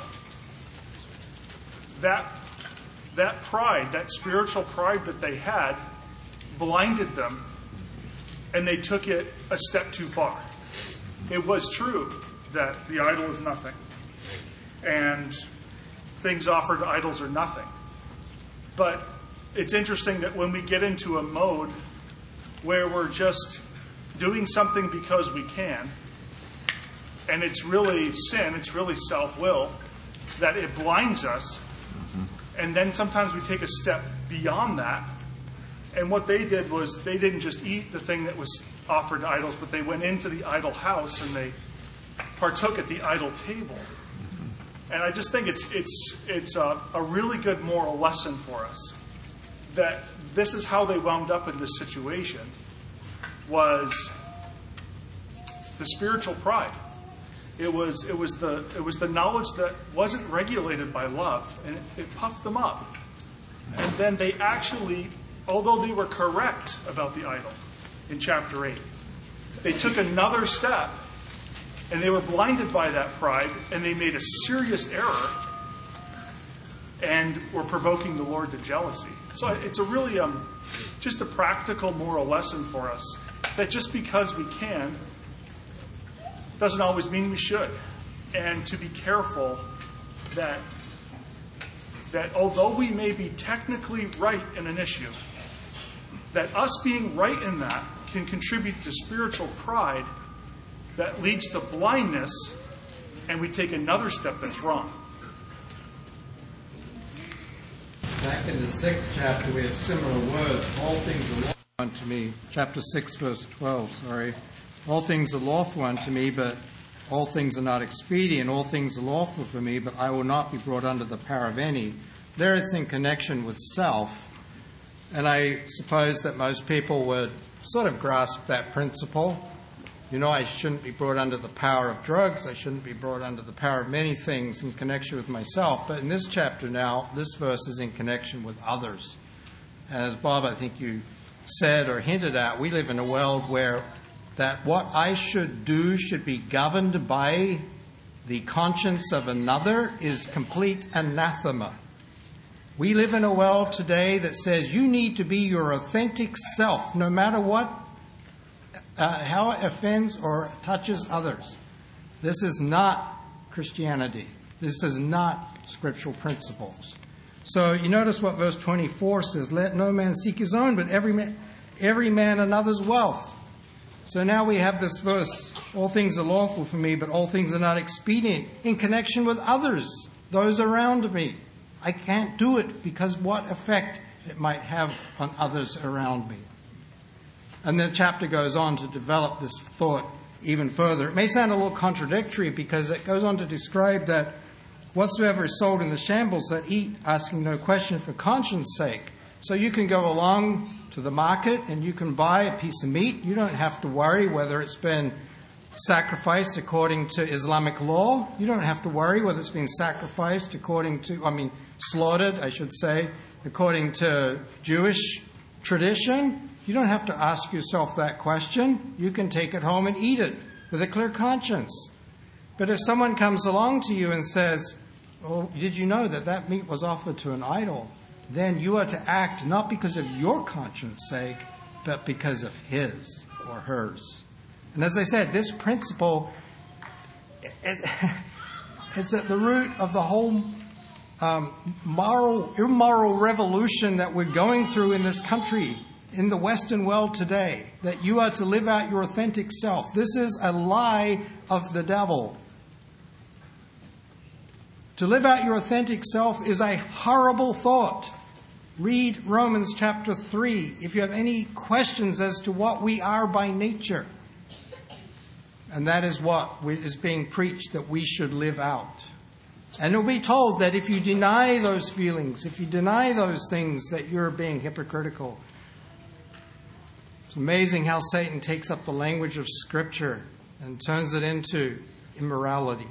that that pride, that spiritual pride that they had, blinded them, and they took it a step too far. It was true that the idol is nothing, and things offered to idols are nothing. But it's interesting that when we get into a mode where we're just doing something because we can, and it's really sin, it's really self-will, that it blinds us. And then sometimes we take a step beyond that. And what they did was they didn't just eat the thing that was offered to idols, but they went into the idol house and they partook at the idol table. And I just think it's it's it's a, a really good moral lesson for us, that this is how they wound up in this situation, was the spiritual pride. It was it was the it was the knowledge that wasn't regulated by love, and it, it puffed them up. And then they actually, although they were correct about the idol in chapter eight, they took another step, and they were blinded by that pride, and they made a serious error, and were provoking the Lord to jealousy. So it's a really um just a practical moral lesson for us, that just because we can doesn't always mean we should. And to be careful that that although we may be technically right in an issue, that us being right in that can contribute to spiritual pride that leads to blindness, and we take another step that's wrong. Back in the sixth chapter, we have similar words. All things are lawful unto me. Chapter six, verse twelve, sorry. All things are lawful unto me, but all things are not expedient. All things are lawful for me, but I will not be brought under the power of any. There it's in connection with self. And I suppose that most people would sort of grasp that principle. You know, I shouldn't be brought under the power of drugs. I shouldn't be brought under the power of many things in connection with myself. But in this chapter now, this verse is in connection with others. And as Bob, I think you said or hinted at, we live in a world where that what I should do should be governed by the conscience of another is complete anathema. We live in a world today that says you need to be your authentic self, no matter what, uh, how it offends or touches others. This is not Christianity. This is not scriptural principles. So you notice what verse twenty-four says, let no man seek his own, but every man, every man another's wealth. So now we have this verse, all things are lawful for me, but all things are not expedient, in connection with others, those around me. I can't do it because what effect it might have on others around me. And the chapter goes on to develop this thought even further. It may sound a little contradictory because it goes on to describe that whatsoever is sold in the shambles that eat, asking no question for conscience sake. So you can go along to the market and you can buy a piece of meat. You don't have to worry whether it's been sacrificed according to Islamic law. You don't have to worry whether it's been sacrificed according to, I mean, slaughtered, I should say, according to Jewish tradition. You don't have to ask yourself that question. You can take it home and eat it with a clear conscience. But if someone comes along to you and says, oh, did you know that that meat was offered to an idol? Then you are to act not because of your conscience sake, but because of his or hers. And as I said, this principle, it, it's at the root of the whole um, moral, immoral revolution that we're going through in this country, in the Western world today, that you are to live out your authentic self. This is a lie of the devil. To live out your authentic self is a horrible thought. Read Romans chapter three if you have any questions as to what we are by nature. And that is what is being preached, that we should live out. And you'll be told that if you deny those feelings, if you deny those things, that you're being hypocritical. It's amazing how Satan takes up the language of Scripture and turns it into immorality.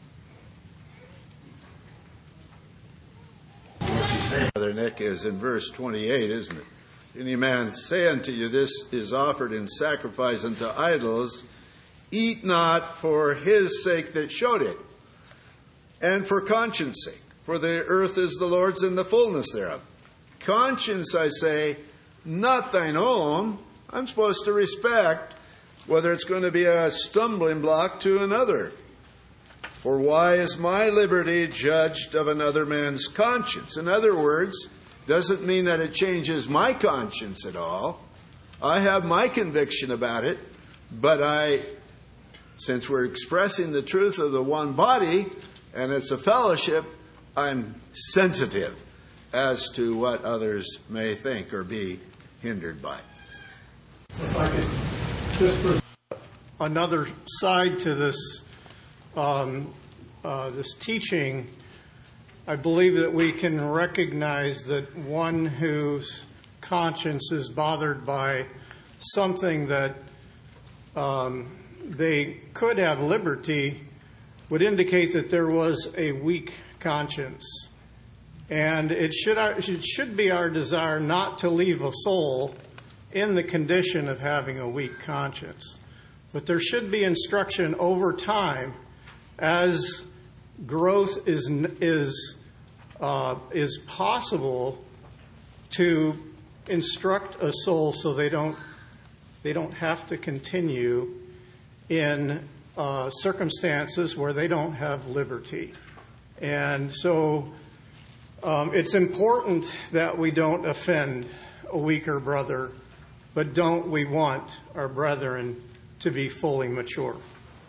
Brother Nick, is in verse twenty-eight, isn't it? Any man say unto you, this is offered in sacrifice unto idols, eat not for his sake that showed it, and for conscience sake. For the earth is the Lord's and the fullness thereof. Conscience, I say, not thine own. I'm supposed to respect whether it's going to be a stumbling block to another. For why is my liberty judged of another man's conscience? In other words, doesn't mean that it changes my conscience at all. I have my conviction about it, but I, since we're expressing the truth of the one body, and it's a fellowship, I'm sensitive as to what others may think or be hindered by. If I could just put another side to this um, uh, this teaching, I believe that we can recognize that one whose conscience is bothered by something that um, they could have liberty would indicate that there was a weak conscience. And it should, it should be our desire not to leave a soul in the condition of having a weak conscience. But there should be instruction over time as growth is is uh, is possible to instruct a soul so they don't they don't have to continue in uh, circumstances where they don't have liberty. And so um, it's important that we don't offend a weaker brother, but don't we want our brethren to be fully mature?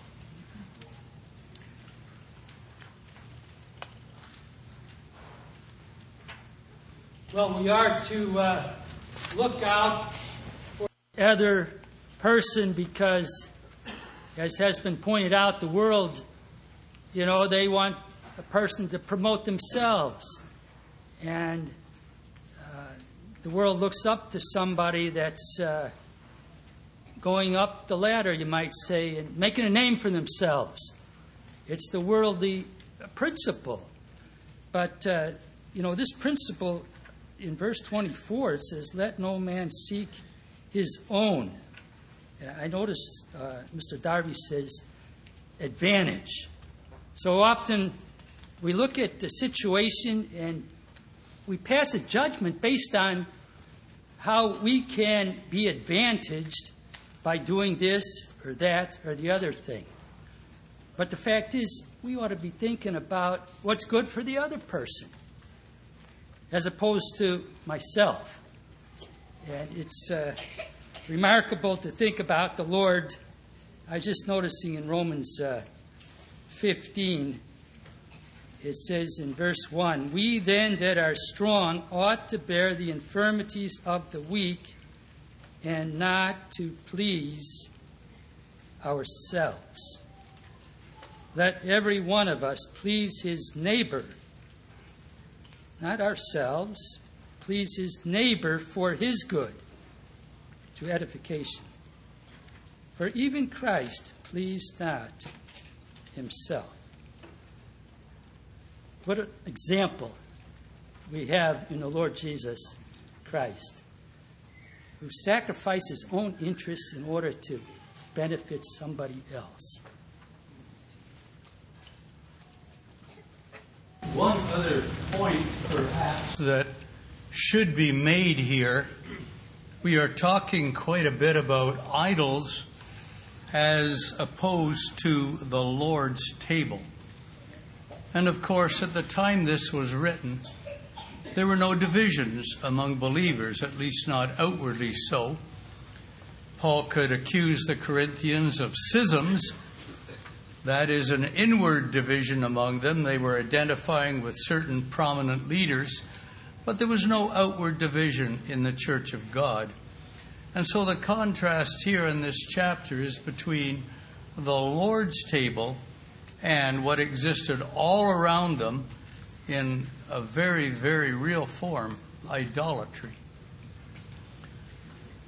Well, we are to uh, look out for the other person because, as has been pointed out, the world, you know, they want a person to promote themselves. And uh, the world looks up to somebody that's uh, going up the ladder, you might say, and making a name for themselves. It's the worldly principle. But, uh, you know, this principle in verse twenty-four, it says, let no man seek his own. And I noticed uh, Mister Darby says, advantage. So often we look at the situation and we pass a judgment based on how we can be advantaged by doing this or that or the other thing. But the fact is, we ought to be thinking about what's good for the other person, as opposed to myself. And it's uh, remarkable to think about the Lord. I was just noticing in Romans uh, fifteen, it says in verse one, we then that are strong ought to bear the infirmities of the weak and not to please ourselves. Let every one of us please his neighbor, not ourselves, please his neighbor for his good, to edification. For even Christ pleased not himself. What an example we have in the Lord Jesus Christ, who sacrificed his own interests in order to benefit somebody else. One other point, perhaps, that should be made here. We are talking quite a bit about idols as opposed to the Lord's table. And of course, at the time this was written, there were no divisions among believers, at least not outwardly so. Paul could accuse the Corinthians of schisms. That is an inward division among them. They were identifying with certain prominent leaders, but there was no outward division in the church of God. And so the contrast here in this chapter is between the Lord's table and what existed all around them in a very, very real form, idolatry.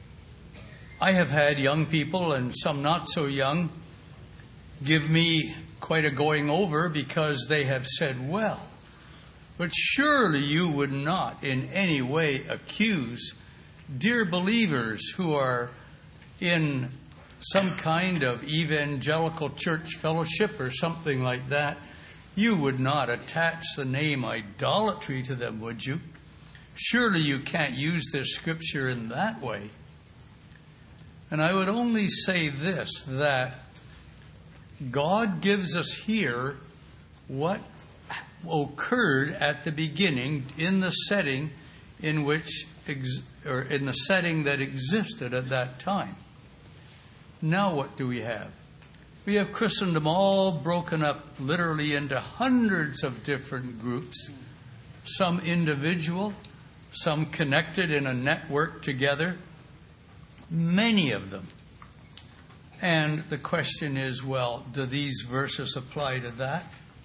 I have had young people, and some not so young, give me quite a going over because they have said, well, but surely you would not in any way accuse dear believers who are in some kind of evangelical church fellowship or something like that. You would not attach the name idolatry to them, would you? Surely you can't use this scripture in that way. And I would only say this, that God gives us here what occurred at the beginning in the setting in which, or in the setting that existed at that time. Now what do we have? We have Christendom all broken up literally into hundreds of different groups, some individual, some connected in a network together, many of them. And the question is, well, do these verses apply to that?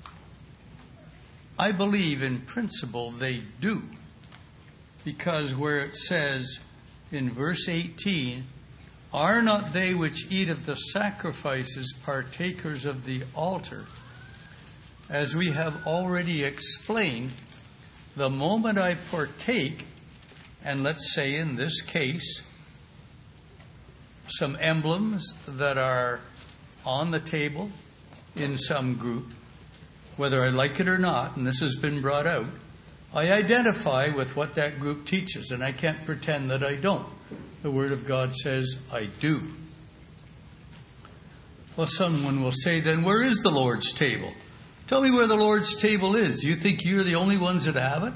I believe in principle they do. Because where it says in verse eighteen, are not they which eat of the sacrifices partakers of the altar? As we have already explained, the moment I partake, and let's say in this case, some emblems that are on the table in some group, whether I like it or not, and this has been brought out, I identify with what that group teaches, and I can't pretend that I don't. The Word of God says, I do. Well, someone will say, then where is the Lord's table? Tell me where the Lord's table is. Do you think you're the only ones that have it?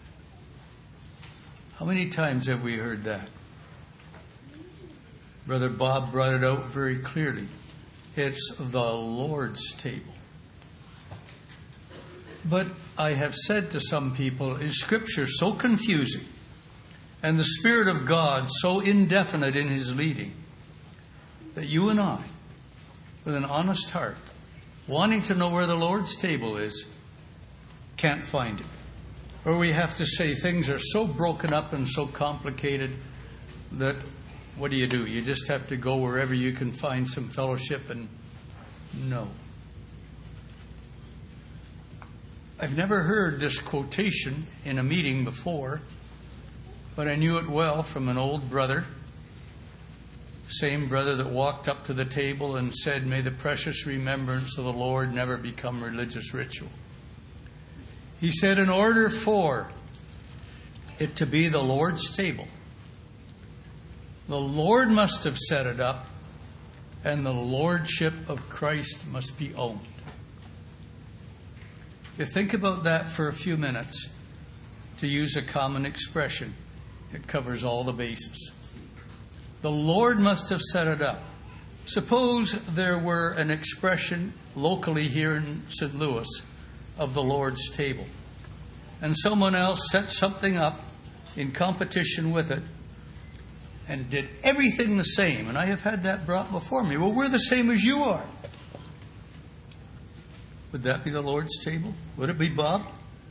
How many times have we heard that? Brother Bob brought it out very clearly. It's the Lord's table. But I have said to some people, is Scripture so confusing and the Spirit of God so indefinite in His leading that you and I, with an honest heart, wanting to know where the Lord's table is, can't find it? Or we have to say things are so broken up and so complicated that what do you do? You just have to go wherever you can find some fellowship, and no. I've never heard this quotation in a meeting before, but I knew it well from an old brother, same brother that walked up to the table and said, may the precious remembrance of the Lord never become religious ritual. He said, in order for it to be the Lord's table, the Lord must have set it up, and the Lordship of Christ must be owned. You think about that for a few minutes, to use a common expression. It covers all the bases. The Lord must have set it up. Suppose there were an expression locally here in Saint Louis of the Lord's table, and someone else set something up in competition with it and did everything the same. And I have had that brought before me. Well, we're the same as you are. Would that be the Lord's table? Would it be, Bob?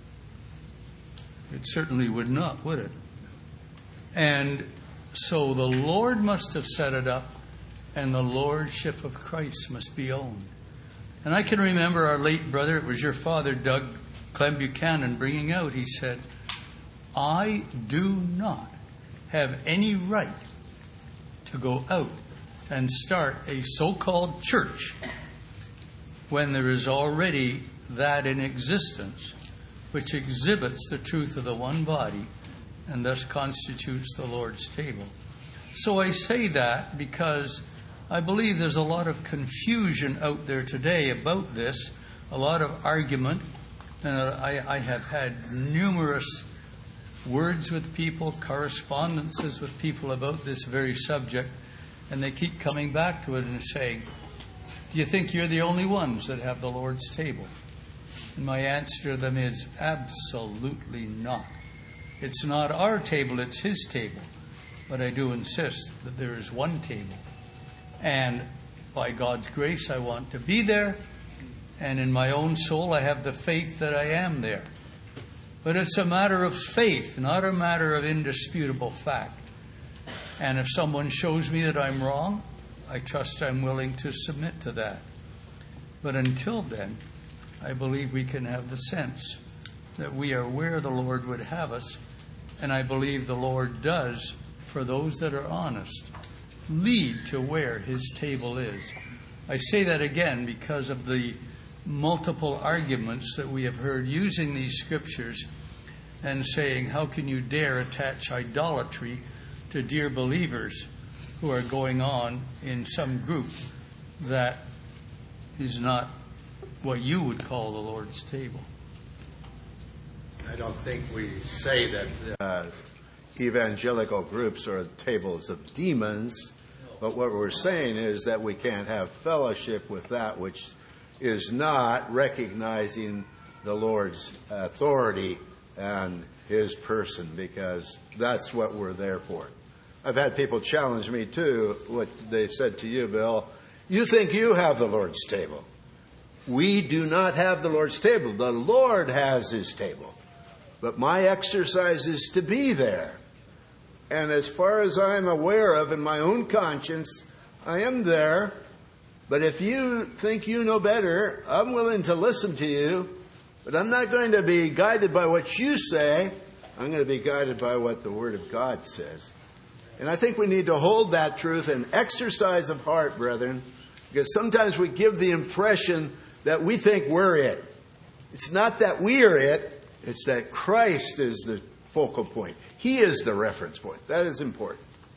It certainly would not, would it? And so the Lord must have set it up, and the Lordship of Christ must be owned. And I can remember our late brother, it was your father, Doug Clem Buchanan, bringing out, he said, I do not have any right to go out and start a so-called church when there is already that in existence which exhibits the truth of the one body and thus constitutes the Lord's table. So I say that because I believe there's a lot of confusion out there today about this, a lot of argument, and I, I have had numerous words with people, correspondences with people about this very subject, and they keep coming back to it and saying, do you think you're the only ones that have the Lord's table? And my answer to them is absolutely not. It's not our table, it's His table. But I do insist that there is one table. And by God's grace, I want to be there. And in my own soul, I have the faith that I am there. But it's a matter of faith, not a matter of indisputable fact. And if someone shows me that I'm wrong, I trust I'm willing to submit to that. But until then, I believe we can have the sense that we are where the Lord would have us, and I believe the Lord does, for those that are honest, lead to where His table is. I say that again because of the multiple arguments that we have heard using these scriptures and saying, how can you dare attach idolatry to dear believers who are going on in some group that is not what you would call the Lord's table? I don't think we say that uh, evangelical groups are tables of demons, but what we're saying is that we can't have fellowship with that which is not recognizing the Lord's authority and His person, because that's what we're there for. I've had people challenge me too, what they said to you, Bill. You think you have the Lord's table. We do not have the Lord's table. The Lord has His table. But my exercise is to be there. And as far as I'm aware of in my own conscience, I am there. But if you think you know better, I'm willing to listen to you. But I'm not going to be guided by what you say. I'm going to be guided by what the Word of God says. And I think we need to hold that truth in exercise of heart, brethren, because sometimes we give the impression that we think we're it. It's not that we are it. It's that Christ is the focal point. He is the reference point. That is important.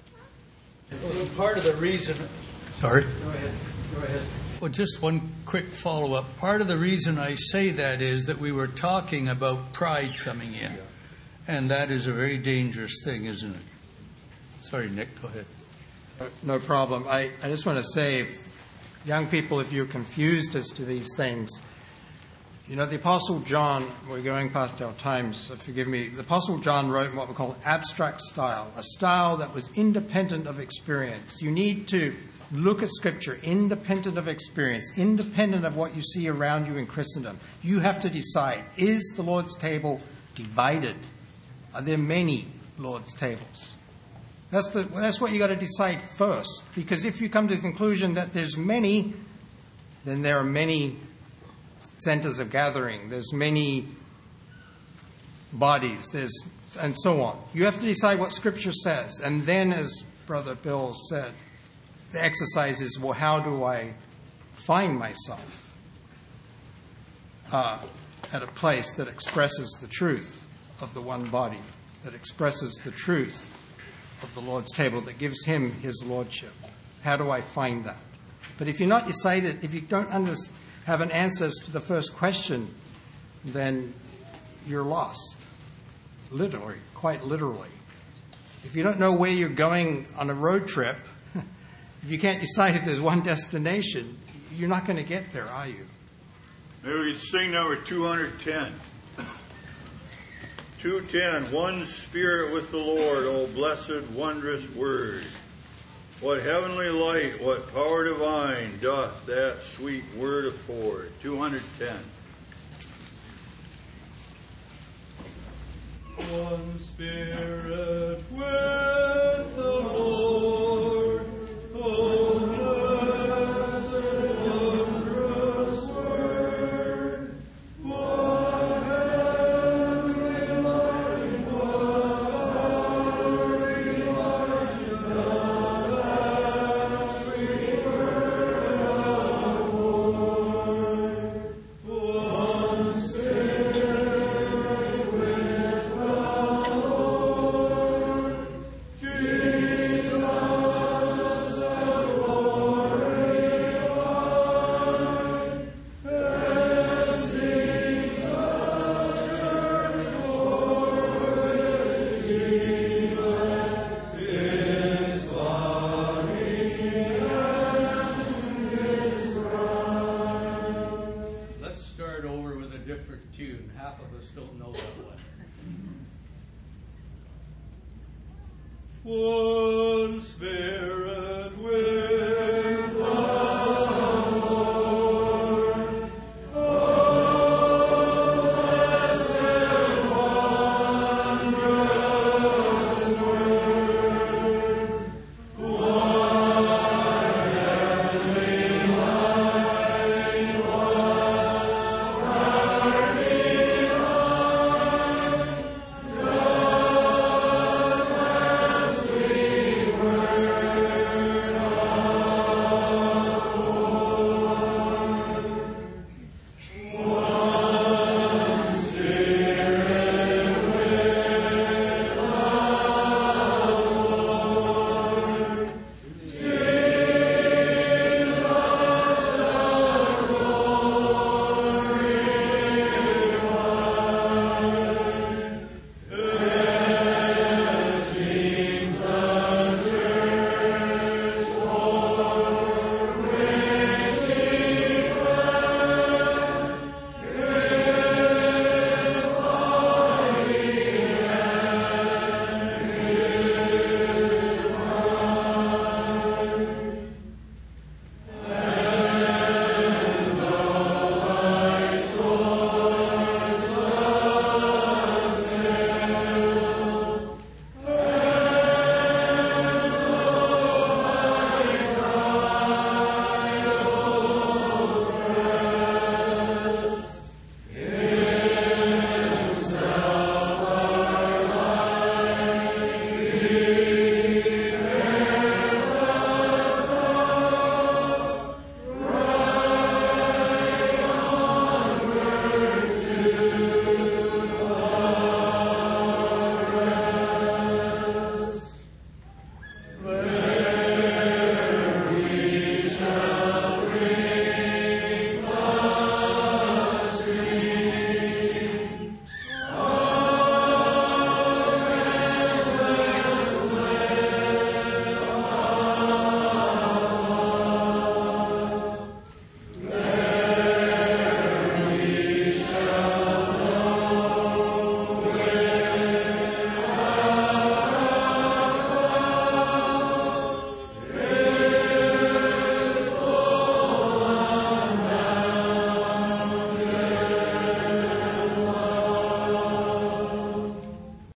Well, part of the reason... Sorry? Go ahead. Go ahead. Well, just one quick follow-up. Part of the reason I say that is that we were talking about pride coming in. And that is a very dangerous thing, isn't it? Sorry, Nick, go ahead. No problem. I, I just want to say, if, young people, if you're confused as to these things, you know, the Apostle John, we're going past our time, so forgive me. The Apostle John wrote in what we call abstract style, a style that was independent of experience. You need to look at Scripture independent of experience, independent of what you see around you in Christendom. You have to decide, is the Lord's table divided? Are there many Lord's tables? That's the, that's what you got to decide first. Because if you come to the conclusion that there's many, then there are many centers of gathering. There's many bodies. There's and so on. You have to decide what Scripture says, and then, as Brother Bill said, the exercise is, well, how do I find myself uh, at a place that expresses the truth of the one body, that expresses the truth of the Lord's table, that gives Him His lordship? How do I find that? But if you're not decided, if you don't under, have an answer to the first question, then you're lost. Literally, quite literally. If you don't know where you're going on a road trip, if you can't decide if there's one destination, you're not going to get there, are you? Maybe we could sing number two hundred ten. two ten, one spirit with the Lord, O blessed, wondrous word. What heavenly light, what power divine doth that sweet word afford. two hundred ten. One spirit with the Lord, O blessed, wondrous word. What heavenly light, what power divine doth that sweet word afford. One spirit with the Lord, Jesus the glorified, blessing the church for Redeemer, His body and His bride. Let's start over with a different tune. Half of us don't know that one. One spirit.